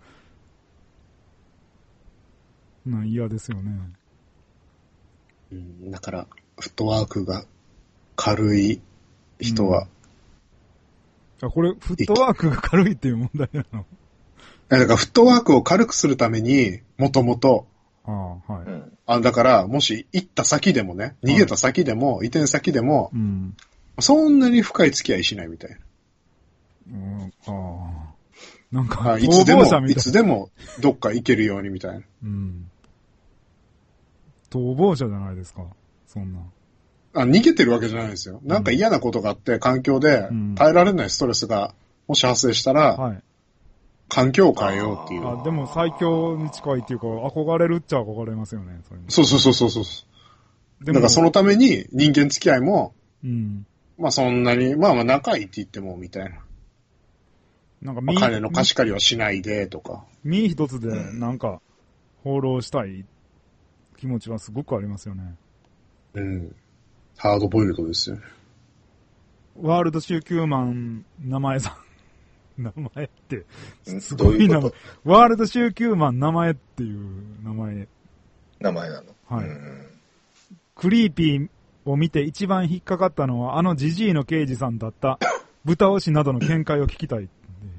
な。な、嫌ですよね。 うん、だから、フットワークが軽い人は、 うん、あ、これ、フットワークが軽いっていう問題なの？ だから、フットワークを軽くするために、もともと、 ああ、はい。 あ、だから、もし行った先でもね、逃げた先でも、はい、移転先でも、うん、そんなに深い付き合いしないみたいな。 うん、ああ。なんか、 いつでも、いつでも、どっか行けるようにみたいな。うん。 逃亡者じゃないですか、そんな。 あ、逃げてるわけじゃないですよ。なんか嫌なことがあって、環境で耐えられないストレスが、もし発生したら、うん、はい。環境を変えようっていう。 あ、でも最強に近いっていうか、憧れるっちゃ憧れますよね。 そうそうそうそうそう。だからそのために人間付き合いも、うん、まあそんなに、まあまあ仲いいって言ってもみたいな。なんか、まあ、金の貸し借りはしないでとか。 身一つでなんか放浪したい気持ちはすごくありますよね。 うん。ハードボイルドですよね。 ワールドシューキューマン名前さん。名前って、すごい名前。ワールドシューキューマン名前っていう名前。 名前なの。 はい。クリーピーを見て一番引っかかったのは、あのジジイの刑事さんだった、豚押しなどの見解を聞きたい。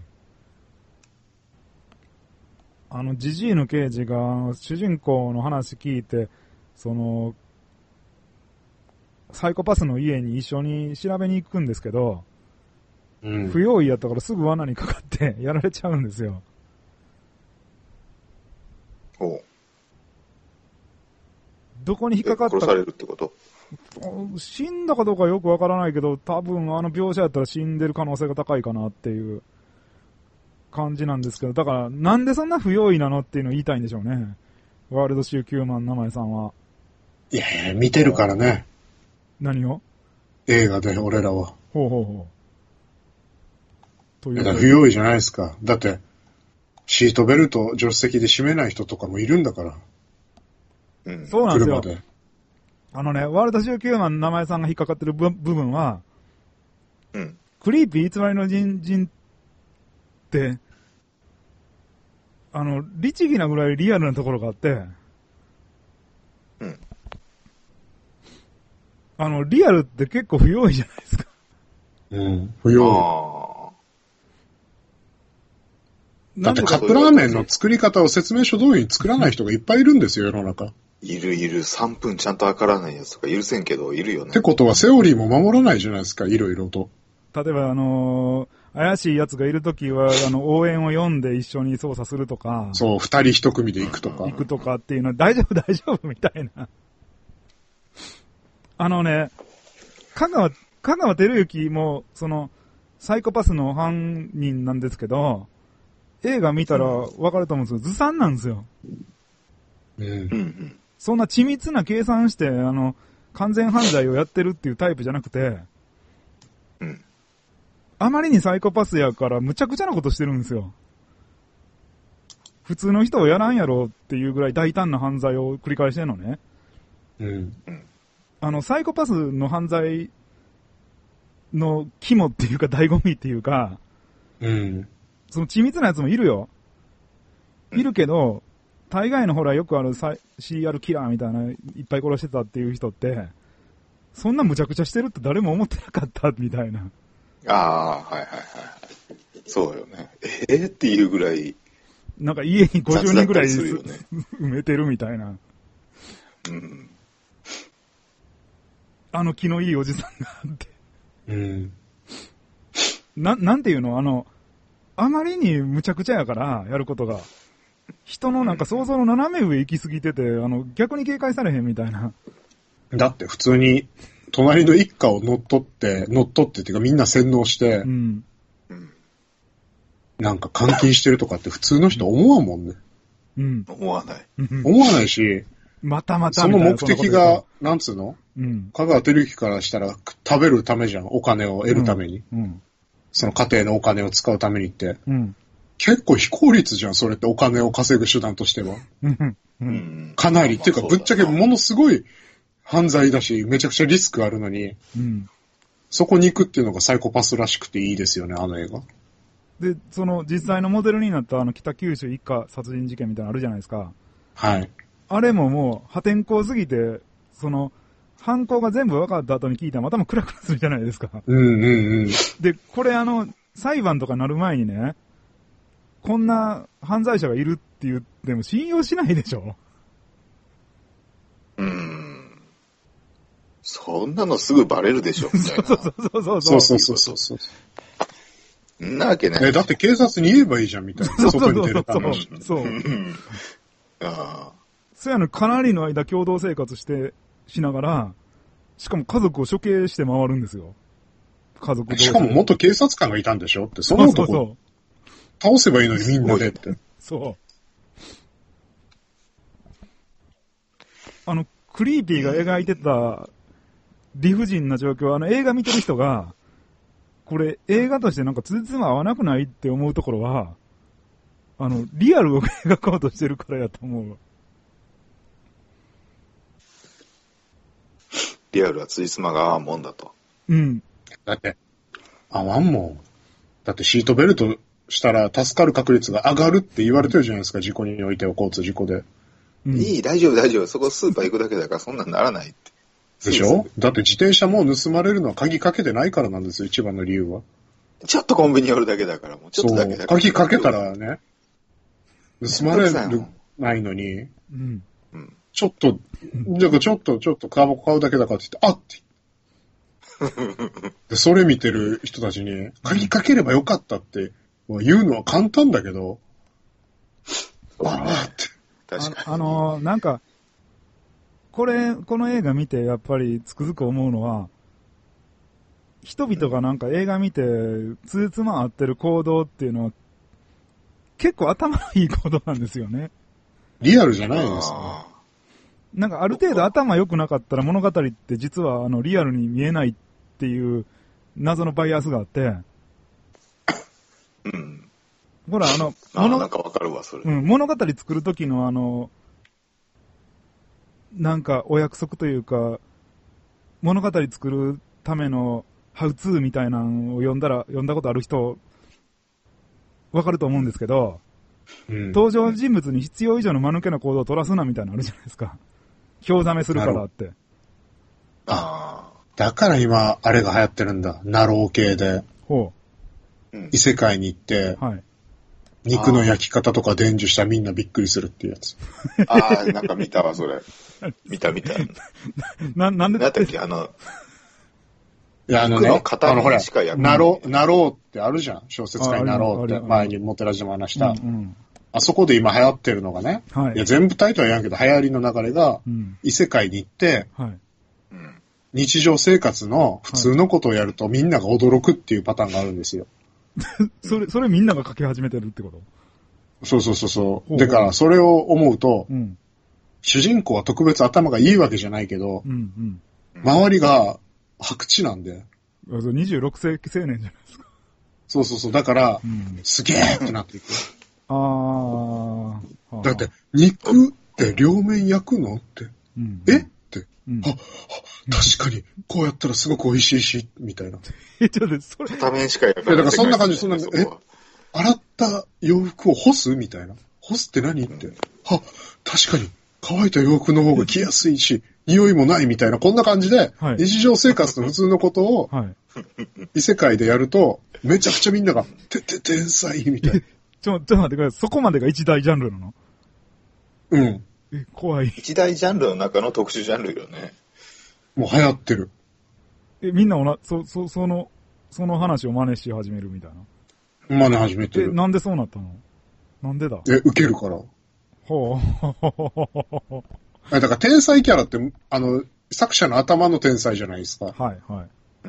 あのジジイの刑事が、主人公の話聞いて、その、 サイコパスの家に一緒に調べに行くんですけど、 うん、 不用意やったからすぐ罠にかかってやられちゃうんですよ。 おう。 どこに引っかかったか。 殺されるってこと？ 死んだかどうかよくわからないけど、多分あの描写やったら死んでる可能性が高いかなっていう感じなんですけど、だからなんでそんな不用意なのっていうのを言いたいんでしょうね。ワールドシューきゅうまん名前さんは。 いやいや、見てるからね。 何を？ 映画で俺らは。 ほうほうほう。というだから不用意じゃないですか。だって、シートベルト助手席で締めない人とかもいるんだから。 うん、 そうなんですよ。 車で。 あのね、ワールドシューきゅうまん名前さんが引っかかってる部分は、 うん、 クリーピー偽りの人人って、あの、律儀なぐらいリアルなところがあって、 うん。 あの、リアルって結構不用意じゃないですか。 うん、不用意。だってカップラーメンの作り方を説明書通りに作らない人がいっぱいいるんですよ、世の中。 いるいる、さんぷんちゃんと測らないやつとか許せんけど、いるよね。 ってことはセオリーも守らないじゃないですか、いろいろと。 例えば、あのー、怪しい奴がいるときは、あの、応援を読んで一緒に操作するとか。 そう、二人一組で行くとか。 行くとかっていうのは、大丈夫大丈夫みたいな。あのね、香川、香川照之も、その、サイコパスの犯人なんですけど、映画見たらわかると思うんですけど、ずさんなんですよ。 うん。うん。 そんな緻密な計算して、あの、完全犯罪をやってるっていうタイプじゃなくて、 うん。 あまりにサイコパスやからむちゃくちゃなことしてるんですよ。普通の人をやらんやろっていうぐらい大胆な犯罪を繰り返してるのね。 うん。 あの、サイコパスの犯罪の肝っていうか醍醐味っていうか、 うん。 その緻密なやつもいるよ。いるけど、大概のほらよくある シーアール キラーみたいないっぱい殺してたっていう人って、そんな無茶苦茶してるって誰も思ってなかったみたいな。 ああ、はいはいはい。そうよね。えー、っていうぐらい。 なんか家にごじゅうにんぐらい、 ね、 埋めてるみたいな。 うん。 あの気のいいおじさんがあって。 うん。 な、なんていうのあの、あまりに無茶苦茶やから、やることが。人のなんか想像の斜め上行き過ぎてて、あの、逆に警戒されへんみたいな。 だって普通に、隣の一家を乗っ取って、乗っ取ってっていうかみんな洗脳して、うん、なんか監禁してるとかって普通の人思わんもんね。 うん。思わない。 思わないし、 またまたその目的が、なんつうの、 うん、 香川照之からしたら食べるためじゃん、お金を得るために。うんうん、その家庭のお金を使うためにって。うん、結構非効率じゃん、それってお金を稼ぐ手段としては。うんうん、かなり、っていうかぶっちゃけものすごい犯罪だし、めちゃくちゃリスクあるのに、うん、そこに行くっていうのがサイコパスらしくていいですよね、あの映画。 で、その実際のモデルになったあの北九州一家殺人事件みたいなのあるじゃないですか。 はい。 あれももう破天荒すぎて、その、犯行が全部分かった後に聞いたらまたもクラクラするじゃないですか。 うんうんうん。 で、これあの、裁判とかなる前にね、こんな犯罪者がいるって言っても信用しないでしょ。 うーん。そんなのすぐバレるでしょ、みたいな。 そうそうそうそう。 そうそうそうそうそう。 んなわけない。 え、だって警察に言えばいいじゃん、みたいな。 そうそうそう外に出るために。 そう。 ああ。 そうやの、かなりの間共同生活して、しながら、しかも家族を処刑して回るんですよ。家族同士。 しかも元警察官がいたんでしょって、その男、そうそうそう倒せばいいのにみんなでって。 そう。あの、クリーピーが描いてた理不尽な状況、あの映画見てる人が、これ映画としてなんかつじつま合わなくないって思うところは、あの、リアルを描こうとしてるからやと思う。 リアルはつじつまが合わんもんだと。 うん。 だって、合わんもん。だってシートベルトしたら助かる確率が上がるって言われてるじゃないですか、事故においては、交通事故で。 うん、いい、大丈夫、大丈夫。そこスーパー行くだけだからそんなんならないって。 でしょ？だって自転車も盗まれるのは鍵かけてないからなんですよ、一番の理由は。 ちょっとコンビニ寄るだけだから、もうちょっとだけだから。 鍵かけたらね、盗まれるないのに、 うん、 ちょっと、じゃあちょっと、ちょっとタバコ買うだけだからって言って、あってで、それ見てる人たちに、鍵かければよかったって言うのは簡単だけど、ああって。 確かに。あ、あのー、なんか、これ、この映画見てやっぱりつくづく思うのは、人々がなんか映画見て、つじつま合ってる行動っていうのは、結構頭のいい行動なんですよね。 リアルじゃないですか。 なんかある程度頭良くなかったら物語って実はあのリアルに見えないっていう謎のバイアスがあって、 うん。 ほらあの、 あなんかわかるわ、それ。 うん、物語作るときのあの、なんかお約束というか、物語作るためのハウツーみたいなのを読んだら、読んだことある人、わかると思うんですけど、うん、登場人物に必要以上の間抜けな行動を取らすなみたいなのあるじゃないですか。興ざめするからって。 ああ。だから今、あれが流行ってるんだ。ナロー系で。ほう。異世界に行って、はい。肉の焼き方とか伝授したらみんなびっくりするっていうやつ。 ああ、なんか見たわ、それ。見た見た。 な、なんでなんだっけ、あの、 いや、あのね、あの、ほら、なろう、なろうってあるじゃん。小説家になろうって、前にモテラジも話した。うんうん、あそこで今流行ってるのがね、はい、いや、全部タイトルは言わんけど、流行りの流れが、うん、異世界に行って、はい、日常生活の普通のことをやるとみんなが驚くっていうパターンがあるんですよ。 それ、それみんなが書き始めてるってこと？ そうそうそうそう。だから、それを思うと、うん、主人公は特別頭がいいわけじゃないけど、うんうん、周りが白痴なんで。 にじゅうろく世紀青年じゃないですか。 そうそうそう。だから、うん、すげーってなっていく。ああ。だって、肉って両面焼くのって。うん、えって、うん。あ、確かに、こうやったらすごく美味しいし、みたいな。 え、ちょっとそれ。 片面しか焼かない。 だからそんな感じ、そんな、え、洗った洋服を干すみたいな。干すって何って。うん、あ、確かに、乾いた洋服の方が着やすいし、匂いもないみたいな、こんな感じで、はい、日常生活の普通のことを、はい、異世界でやると、めちゃくちゃみんなが、て、て、天才みたいな。 ちょ、ちょっと待ってください。そこまでが一大ジャンルなの？ うん。 え、怖い。 一大ジャンルの中の特殊ジャンルよね。 もう流行ってる。 え、みんなおな、そ、そ、その、その話を真似し始めるみたいな。真似始めてる。 え、なんでそうなったの？なんでだ？ え、受けるから。 ほう。 だから天才キャラって、あの、作者の頭の天才じゃないですか。 はい、はい。 うん。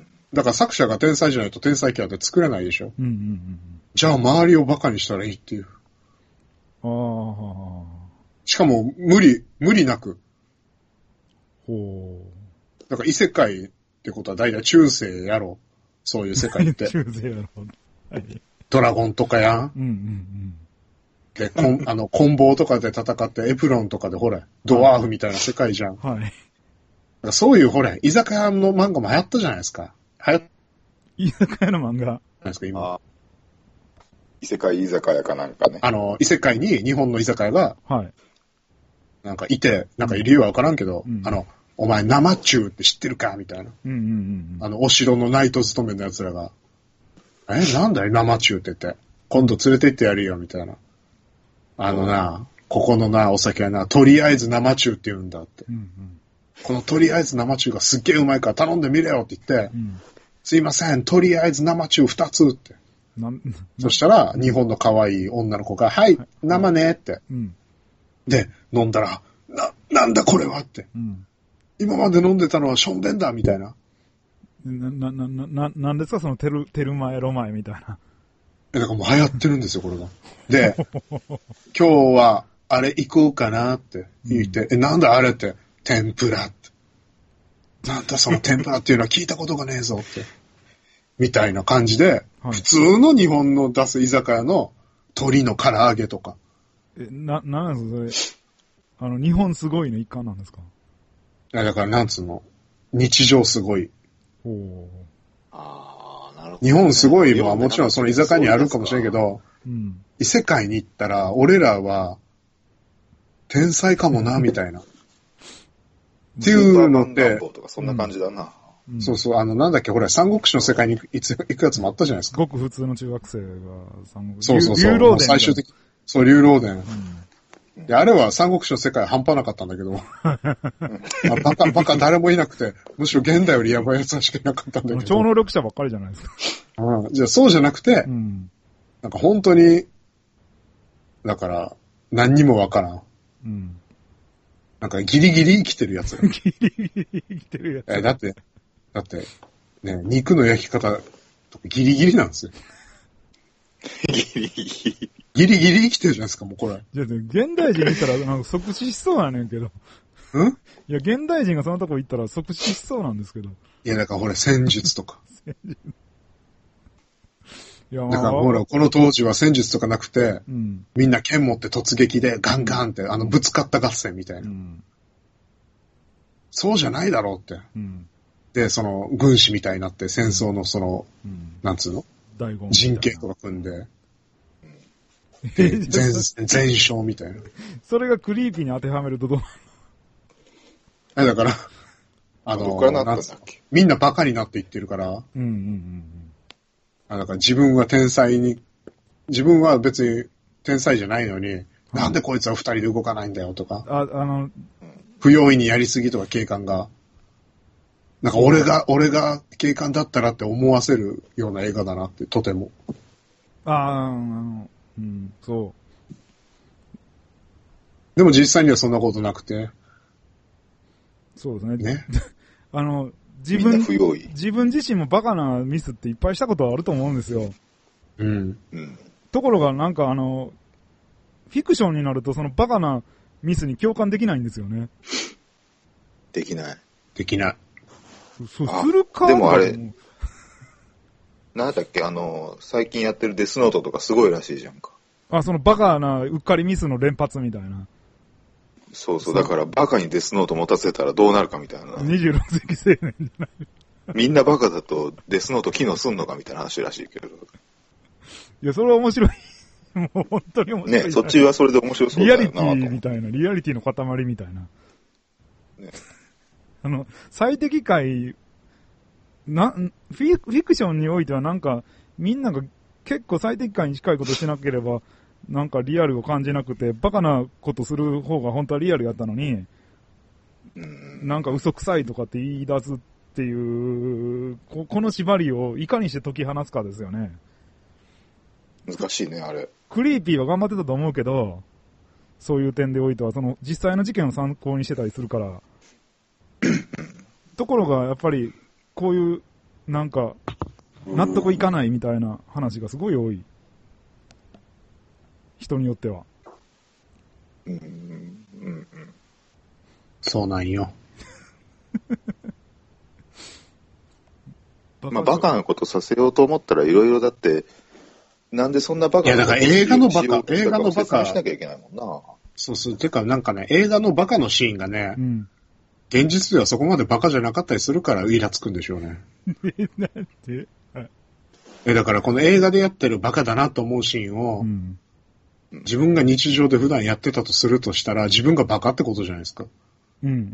だから作者が天才じゃないと天才キャラって作れないでしょ。うんうんうん。じゃあ周りをバカにしたらいいっていう。ああ。しかも無理、無理なく。ほう。だから異世界ってことは大体中世やろ。そういう世界って。 中世やろ。 はい。ドラゴンとかやん。うんうんうん。で、こん、あの、棍棒とかで戦って、エプロンとかでほれ、ドワーフみたいな世界じゃん。はい。だからそういうほれ、居酒屋の漫画も流行ったじゃないですか。流行っ居酒屋の漫画なんですか、今。 異世界居酒屋かなんかね。 あの、異世界に日本の居酒屋が、はい。なんかいて、なんか理由はわからんけど、うん、あの、お前生中って知ってるかみたいな。うんうんうん。あの、お城のナイト勤めの奴らが、え、なんだよ、生中って言って。今度連れて行ってやるよ、みたいな。あのな、ここのな、お酒はな、とりあえず生中って言うんだって。うんうん、このとりあえず生中がすっげえうまいから頼んでみれよって言って、うん、すいません、とりあえず生中二つって。そしたら、日本の可愛い女の子が、はい、生ねって。うん、で、飲んだら、な、なんだこれはって。うん、今まで飲んでたのはションベンだみたいな。 な、な、な、な、なんですかそのテル、テルマエロマエみたいな。 だからもう流行ってるんですよ、これが。で、今日はあれ行こうかなって言って、うん、え、なんだあれって、天ぷらって。なんだその天ぷらっていうのは聞いたことがねえぞって。みたいな感じで、はい、普通の日本の出す居酒屋の鶏の唐揚げとか。 え、な、なんですかそれ。あの、日本すごいの一環なんですか？ いや、だからなんつうの、日常すごい。おー。ああ。日本すごいのはもちろんその居酒屋にあるかもしれんけど、うん、異世界に行ったら俺らは天才かもなみたいな。っていうのって、 そんな感じだな。 うん、そうそう、あのなんだっけ、ほら三国志の世界にいつ行くやつもあったじゃないですか。 ごく普通の中学生が三国志。そうそうそう。最終的、そう竜老伝。うん、 いや、あれは三国志の世界半端なかったんだけど、まあ、バカ、バカ誰もいなくて、むしろ現代よりやばい奴らしかいなかったんだけど。 超能力者ばっかりじゃないですか。 うん。じゃあそうじゃなくて、うん、なんか本当に、だから、何にもわからん。うん。なんかギリギリ生きてるやつ。ギリギリ生きてるやつ。え、だって、だって、ね、肉の焼き方とかギリギリなんですよ。ギリギリ。ギリギリ生きてるじゃないですか、もうこれ。 じゃあ、現代人見たらなんか即死しそうやねんけど。んいや、現代人がそのとこ行ったら即死しそうなんですけど。 いや、だからほら、戦術とか。戦術。いや、まあ、だからほら、この当時は戦術とかなくて、うん、みんな剣持って突撃でガンガンって、あの、ぶつかった合戦みたいな。うん、そうじゃないだろうって。うん、で、その、軍師みたいになって戦争のその、うん、なんつうの陣形とか組んで、全、全勝みたいな。 それがクリーピーに当てはめるとどうなの？だから、あの、なんつうのみんなバカになっていってるから、うんうんうん、あだから自分は天才に、自分は別に天才じゃないのに、うん、なんでこいつは二人で動かないんだよとか、あ、あの、不用意にやりすぎとか警官が、なんか俺が、俺が警官だったらって思わせるような映画だなって、とても。 ああ、あの、うん、そう。 でも実際にはそんなことなくて。 そうですね。ね。あの、自分、自分自身もバカなミスっていっぱいしたことはあると思うんですよ。うん。ところがなんかあの、フィクションになるとそのバカなミスに共感できないんですよね。 できない。 できない。 そうするか。 でもあれ、なんだっけ、あの、最近やってるデスノートとかすごいらしいじゃんか。 あ、そのバカなうっかりミスの連発みたいな。 そうそう、だからバカにデスノート持たせたらどうなるかみたいな。 にじゅうろく世紀青年じゃない。 みんなバカだとデスノート機能すんのかみたいな話らしいけど。いや、それは面白い。もう本当に面白い。 ね、そっちはそれで面白そうだよな。 リアリティみたいな、リアリティの塊みたいな。ね、あの、最適解、な、フィ、フィクションにおいてはなんか、みんなが結構最適解に近いことしなければ、なんかリアルを感じなくて、バカなことする方が本当はリアルやったのに、なんか嘘くさいとかって言い出すっていう、こ, この縛りをいかにして解き放つかですよね。 難しいね、あれ。 クリーピーは頑張ってたと思うけど、そういう点でおいては、その実際の事件を参考にしてたりするから、ところがやっぱり、こういう、なんか、納得いかないみたいな話がすごい多い。人によっては。 うんうんうん、そうなんよ。 まあ、バカなことさせようと思ったらいろいろだって、なんでそんなバカなこといや、だから映画のバカ、映画のバカ。 しなきゃいけないもんな。 そうそう。てか、なんかね、映画のバカのシーンがね、うん、現実ではそこまでバカじゃなかったりするからイラつくんでしょうね。なんで？え、だからこの映画でやってるバカだなと思うシーンを、うん、自分が日常で普段やってたとするとしたら、自分がバカってことじゃないですか。うんうんうんうん。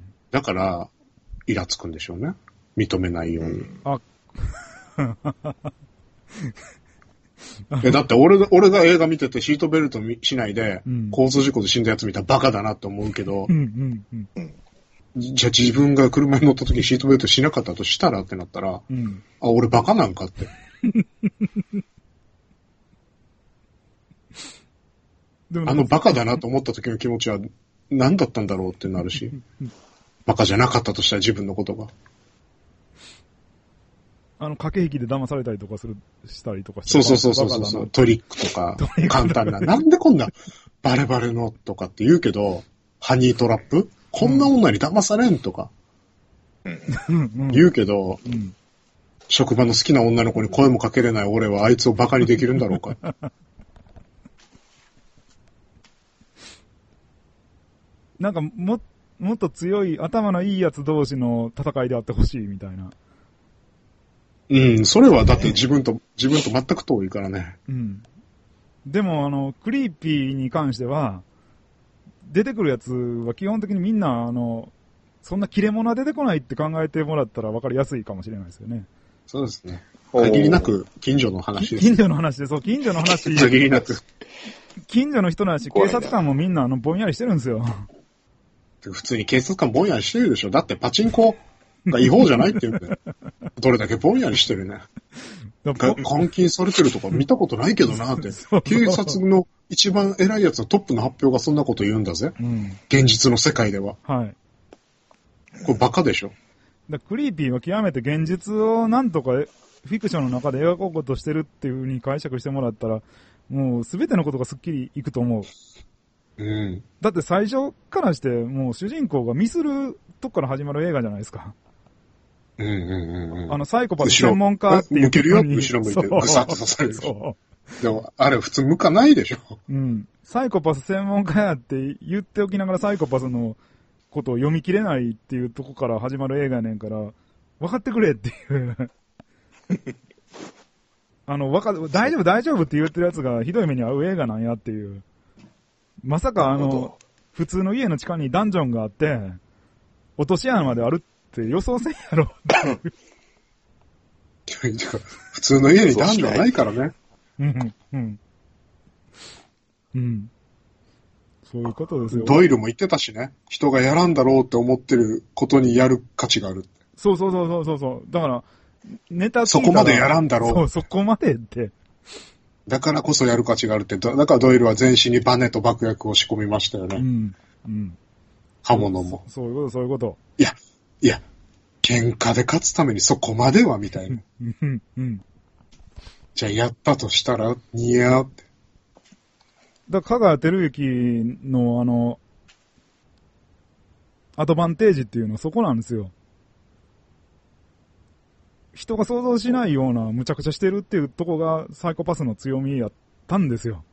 だから、イラつくんでしょうね。認めないように。あえだって俺が、俺が映画見ててシートベルトしないで、うん、交通事故で死んだやつ見たらバカだなって思うけど、うんうんうん、じゃあ自分が車に乗った時にシートベルトしなかったとしたらってなったら、うん、あ、俺バカなんかって。あのバカだなと思った時の気持ちは何だったんだろうってなるし、バカじゃなかったとしたら自分のことが。 あの、駆け引きで騙されたりとかする、したりとかして。 そうそうそうそうそう、トリックとか、簡単な。なんでこんな、バレバレのとかって言うけど、ハニートラップこんな女に騙されんとか、うん、言うけど、うん、職場の好きな女の子に声もかけれない俺はあいつをバカにできるんだろうか。 なんか、も、もっと強い、頭のいいやつ同士の戦いであってほしいみたいな。 うん、それはだって自分と、自分と全く遠いからね。 うん。でも、あの、クリーピーに関しては、出てくるやつは基本的にみんな、あの、そんな切れ者は出てこないって考えてもらったら分かりやすいかもしれないですよね。 そうですね。限りなく近所の話です。 近所の話で、そう、近所の話。 限りなく。 近所の人だし、警察官もみんなあの、ぼんやりしてるんですよ。 普通に警察官ぼんやりしてるでしょ。だってパチンコが違法じゃないって言うんだよ。どれだけぼんやりしてるね。監禁されてるとか見たことないけどなって。警察の一番偉いやつのトップの発表がそんなこと言うんだぜ。うん、現実の世界では。はい。これバカでしょ。 だクリーピーは極めて現実をなんとかフィクションの中で描こうとしてるっていう風に解釈してもらったら、もうすべてのことがスッキリいくと思う。うん。だって最初からして、もう主人公がミスるとこから始まる映画じゃないですか。うんうんうんうん。あの、サイコパス専門家っていう。 向けるよ、後ろ向いて、ぐさっと刺される。そう。でも、あれ普通向かないでしょ。 うん。サイコパス専門家やって言っておきながらサイコパスのことを読み切れないっていうとこから始まる映画やねんから、分かってくれっていう。あの、わか、大丈夫大丈夫って言ってるやつがひどい目に遭う映画なんやっていう。まさかあの、普通の家の地下にダンジョンがあって、落とし穴まであるって予想せんやろっていう。 普通の家にダンジョンないからね。 うん、うん。うん。そういうことですよ。 ドイルも言ってたしね。人がやらんだろうって思ってることにやる価値がある。 そうそうそうそうそう。だから、ネタそこまでやらんだろう。 そう、そこまでって。 だからこそやる価値があるって。だからドイルは全身にバネと爆薬を仕込みましたよね。うん。うん。刃物も。 そういうこと、そういうこと。 いや、いや、喧嘩で勝つためにそこまではみたいな。うん。うん。じゃあやったとしたら、にやーって。 だから、香川照之のあの、アドバンテージっていうのはそこなんですよ。人が想像しないような無茶苦茶してるっていうとこがサイコパスの強みやったんですよ。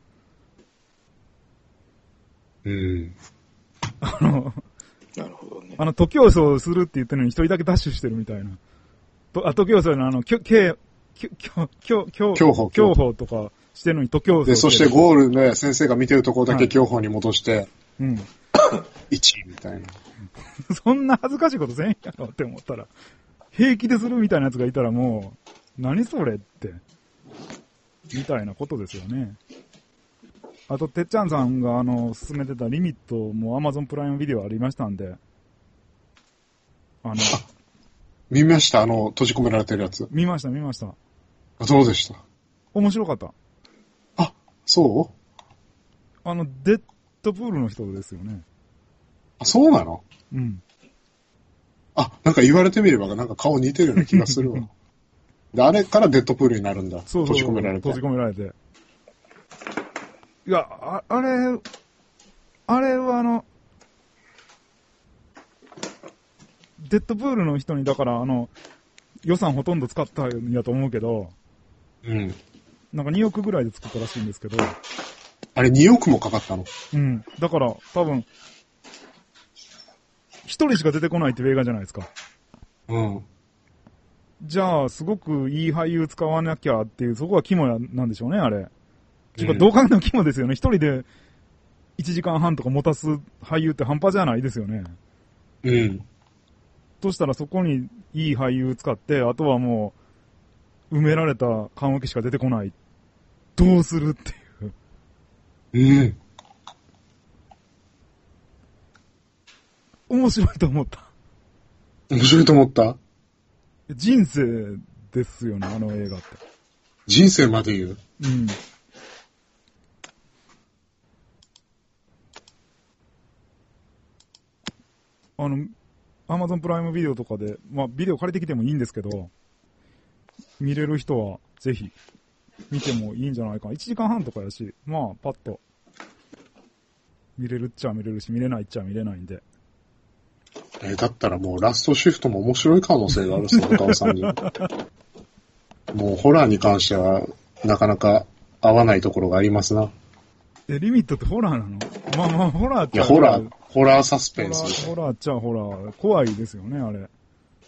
うん。あの、 なるほどね。 あの、徒競走するって言ってるのに一人だけダッシュしてるみたいな。と、あ、徒競走のあの、きょ、きょ、きょ、きょ、きょ、きょ、 競歩。 競歩とかしてるのに徒競走。 で、そしてゴールで先生が見てるところだけ競歩に戻して、はい、うん。いちいみたいな。 そんな恥ずかしいことせんやろって思ったら。平気でするみたいなやつがいたらもう、何それって、みたいなことですよね。あと、てっちゃんさんがあの、進めてたリミットも Amazon プライムビデオありましたんで、 あの、あ見ましたあの、閉じ込められてるやつ。 見ました、見ました。 どうでした？ 面白かった。 あ、そうあの、デッドプールの人ですよね。 あ、そうなの？ うん。 あ、なんか言われてみれば、なんか顔似てるような気がするわ。で、あれからデッドプールになるんだ。そうそうそう、閉じ込められて。 閉じ込められて。いや、あ、あれ、あれはあの、デッドプールの人に、だからあの、予算ほとんど使ったんやと思うけど、うん。なんかにおくぐらいで作ったらしいんですけど。 あれにおくもかかったの？ うん。だから、多分、一人しか出てこないっていう映画じゃないですか。うん。じゃあ、すごくいい俳優使わなきゃっていう、そこが肝なんでしょうね、あれ。うん、どう考えても肝ですよね。一人でいちじかんはんとか持たす俳優って半端じゃないですよね。うん。としたらそこにいい俳優使って、あとはもう、埋められた棺桶しか出てこない。どうするっていう。うん。面白いと思った。 面白いと思った？ 人生ですよね、あの映画って。 人生まで言う？うん。 あの、アマゾンプライムビデオとかで、まあビデオ借りてきてもいいんですけど、見れる人はぜひ見てもいいんじゃないかな。いちじかんはんとかやし、まあパッと見れるっちゃ見れるし、見れないっちゃ見れないんで。 えー、だったらもうラストシフトも面白い可能性がある、その顔さんに。もうホラーに関してはなかなか合わないところがありますな。 え、リミットってホラーなの？まあまあ、ホラーっちゃ。 いや、ホラー、ホラーサスペンス。 ホラー、ホラーっちゃホラー。怖いですよね、あれ。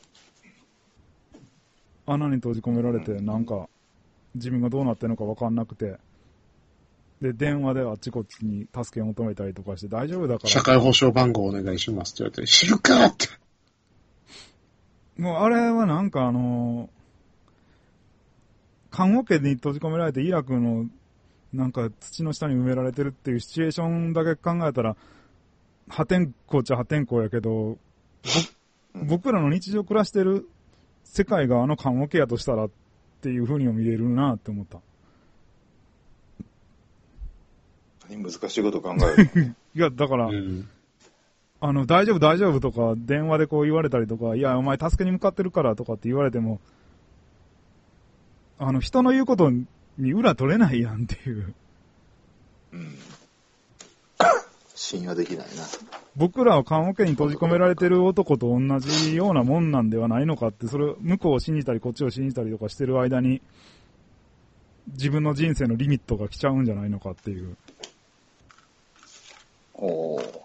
穴に閉じ込められて、なんか、自分がどうなってるのか分かんなくて、で、電話であっちこっちに助けを求めたりとかして、大丈夫だから。 社会保障番号お願いしますって言われて、知るかって。 もう、あれはなんかあの、看護家に閉じ込められて、イラクのなんか土の下に埋められてるっていうシチュエーションだけ考えたら、破天荒っちゃ破天荒やけど、僕らの日常暮らしてる世界があの棺桶やとしたらっていう風にも見れるなって思った。 難しいこと考える、ね。 いや、だから、うん、あの、大丈夫大丈夫とか、電話でこう言われたりとか、いや、お前助けに向かってるからとかって言われても、あの、人の言うことに裏取れないやんっていう。 うん。信用できないな。 僕らは棺桶に閉じ込められてる男と同じようなもんなんではないのかって、それ、向こうを信じたりこっちを信じたりとかしてる間に、自分の人生のリミットが来ちゃうんじゃないのかっていう。 おー。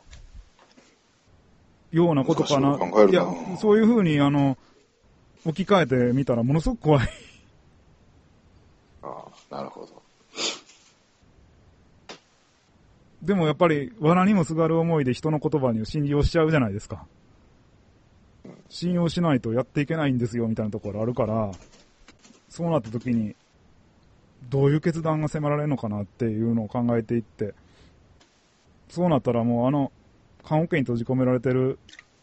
ようなことかな。 いや、 そういう風に、あの、置き換えてみたらものすごく怖い。 ああ、なるほど。 でもやっぱり、藁にもすがる思いで人の言葉に信用しちゃうじゃないですか。信用しないとやっていけないんですよみたいなところあるから、そうなった時に、どういう決断が迫られるのかなっていうのを考えていって、そうなったらもうあの、棺桶に閉じ込められてる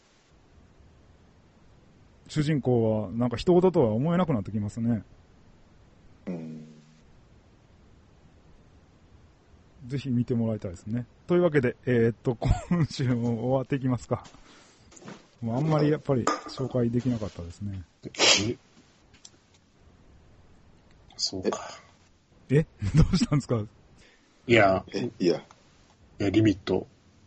主人公はなんか人事とは思えなくなってきますね。 うん、 ぜひ見てもらいたいですね。というわけで、えー、っと、今週も終わっていきますか。もうあんまりやっぱり紹介できなかったですね。 そうか。 えどうしたんですか？ いや、 えいや、 いや、リミット。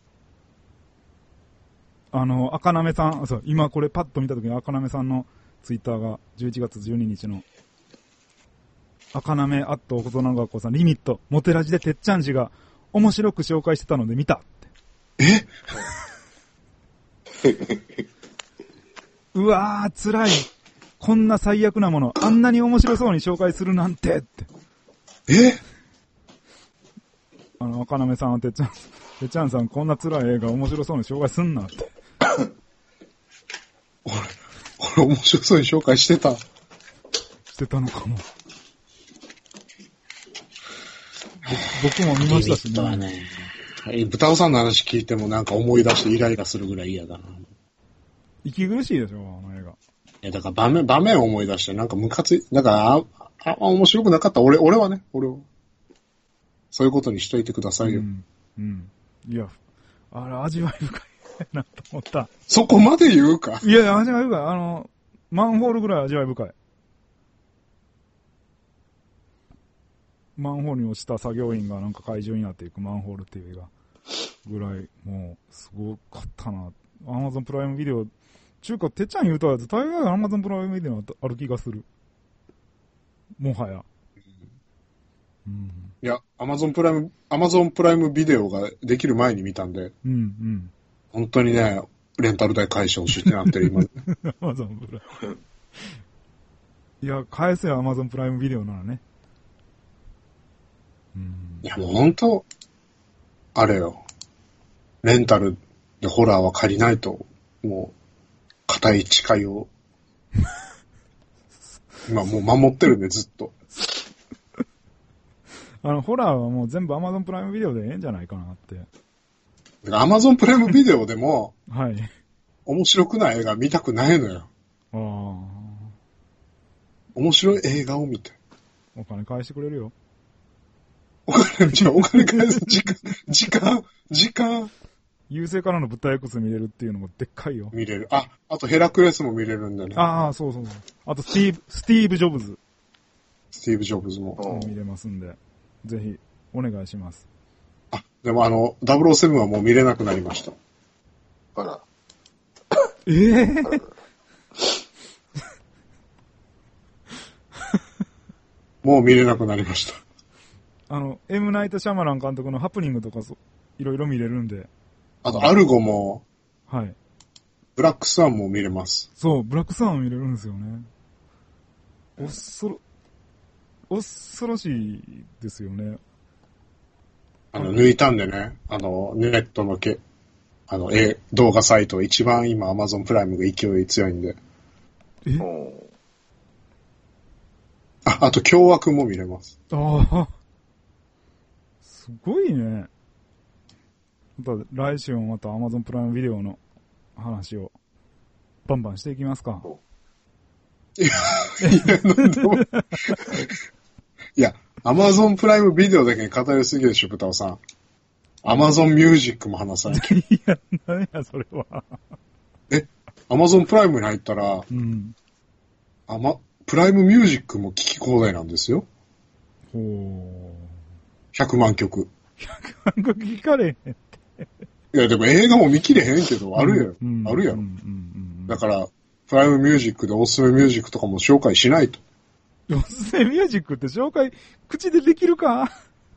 あの、赤なめさん、そう、今これパッと見たときに赤なめさんのツイッターがじゅういちがつじゅうににちの赤なめアット大人学校さん、リミット、モテラジでてっちゃん氏が面白く紹介してたので見たって。 えうわー、辛い。こんな最悪なもの、あんなに面白そうに紹介するなんてって。 えあの、赤なめさんはてっちゃん、てっちゃんさんこんな辛い映画面白そうに紹介すんなって。 俺、俺面白そうに紹介してた。 してたのかも。僕も見ましたしね。 はね。豚尾さんの話聞いてもなんか思い出してイライラするぐらい嫌だな。 息苦しいでしょ、あの映画。いや、だから場面、場面を思い出してなんかムカつい、だから、あ、あ、面白くなかった。俺、俺はね、俺は。そういうことにしといてくださいよ。 うん。うん。いや、あれ味わい深いなと思った。 そこまで言うか。 いやいや、味わい深い。あの、マンホールぐらい味わい深い。マンホールに落ちた作業員がなんか怪獣になっていくマンホールっていう映画ぐらい、もう、すごかったな。アマゾンプライムビデオ、中華てっちゃん言うたやつ、大概アマゾンプライムビデオある気がする。もはや。うん、 いや、アマゾンプライム、アマゾンプライムビデオができる前に見たんで、 うんうん、 本当にね、レンタル代返してほしいってなってる今。 アマゾンプライム。いや、返せよアマゾンプライムビデオならね。 うん、いや、もう本当、あれよ。レンタルでホラーは借りないと、もう、固い誓いを、今もう守ってるんで、ずっと。 あの、ホラーはもう全部 Amazon プライムビデオでええんじゃないかなって。 だから Amazon プライムビデオでも、 はい。面白くない映画見たくないのよ。 ああ。 面白い映画を見て。 お金返してくれるよ。 お金、じゃあお金返す時間、時間、時間。 優勢からの物体 X 見れるっていうのもでっかいよ。 見れる。あ、あとヘラクレスも見れるんだね。 ああ、そうそうそう。あとスティーブ、スティーブ・ジョブズ。 スティーブ・ジョブズも。 見れますんで、ぜひ、お願いします。 あ、でもあの、ダブルオーセブンはもう見れなくなりました。 あら。 ええー、 もう見れなくなりました。 あの、エムナイト・シャマラン監督のハプニングとかそいろいろ見れるんで。 あと、アルゴも、 はい。 ブラックスワンも見れます。 そう、ブラックスワンも見れるんですよね。おっそろ、恐ろしいですよね。 あの、抜いたんでね、あの、ネットのけ、あの、え、動画サイト、一番今、アマゾンプライムが勢い強いんで。 えあ、あと、凶悪も見れます。 ああ。 すごいね。また来週もまた Amazon プライムビデオの話をバンバンしていきますか。 いや、いや、なんでも。いや、Amazon プライムビデオだけに語りすぎでしょ、豚尾さん。Amazon ミュージックも話さない。 いや、何や、それは。 え、Amazon プライムに入ったら、うん。アマ、プライムミュージックも聴き放題なんですよ。ほー。ひゃくまんきょく。 ひゃくまんきょく聞かれへんって。 いや、でも映画も見切れへんけど、あるやろ。うん、あるやろ、うんうんうん。だから、プライムミュージックでおすすめミュージックとかも紹介しないと。 おすすめミュージックって紹介、口でできるか？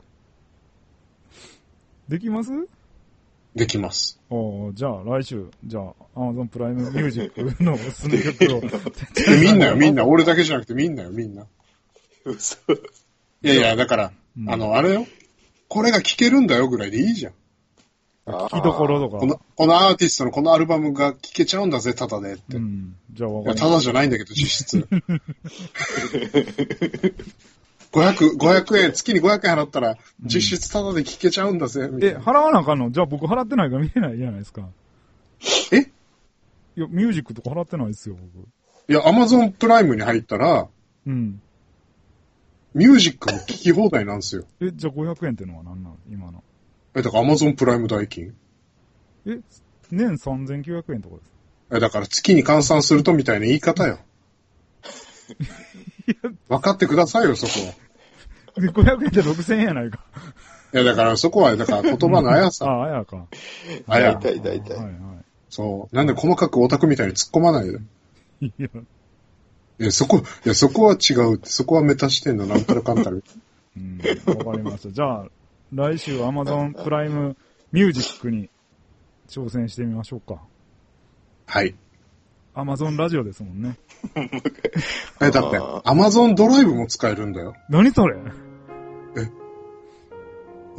できます？ できます。 おじゃあ来週、じゃあ Amazon プライムミュージックのおすすめ曲を。 みんなよ、みんな。俺だけじゃなくてみんなよ、みんな。嘘。いやいや、だから、うん、あの、あれよ。これが聴けるんだよぐらいでいいじゃん。 聴きどころとか。 この、このアーティストのこのアルバムが聴けちゃうんだぜ、タダでって。うん。じゃあわかる。いや、タダじゃないんだけど、実質。ごひゃく、ごひゃくえん、月にごひゃくえん払ったら、実質タダで聴けちゃうんだぜ、みたいな。 え、払わなあかんの？じゃあ僕払ってないから見れないじゃないですか。 えいや、ミュージックとか払ってないですよ、僕。 いや、Amazon プライムに入ったら、うん。ミュージックも聴き放題なんですよ。 え、じゃあごひゃくえんってのは何なの今の。 え、だから Amazon プライム代金。 え、年さんぜんきゅうひゃくえんとかです。 え、だから月に換算するとみたいな言い方よ。分かってくださいよ、そこは。ごひゃくえんってろくせんえんやないか。 いや、だからそこは、だから言葉のあやさ。 あ、あやか。 あや。大体、大体。はいはい。 そう。なんで細かくオタクみたいに突っ込まないで。いや。いや、そこ、いや、そこは違うって、そこはメタ視点のなんたらかんたる。 うん、わかりました。じゃあ、来週 Amazon プライムミュージックに挑戦してみましょうか。 はい。 Amazon ラジオですもんね。 え、だって、Amazon ドライブも使えるんだよ。 何それ？ え ?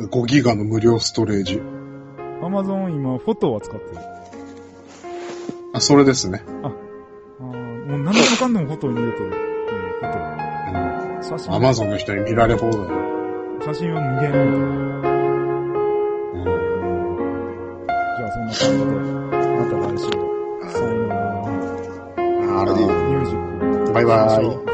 ごギガの無料ストレージ。 Amazon 今、フォトは使ってる。 あ、それですね。あ、 あもう何でもかんでもフォトに入れてる。うん、フォト。 うん。写真。Amazon の人に見られ放題。 写真は無限みたいな。うん。じゃあそんな感じで、また来週、さよなら。 あら、ミュージック。 バイバイ。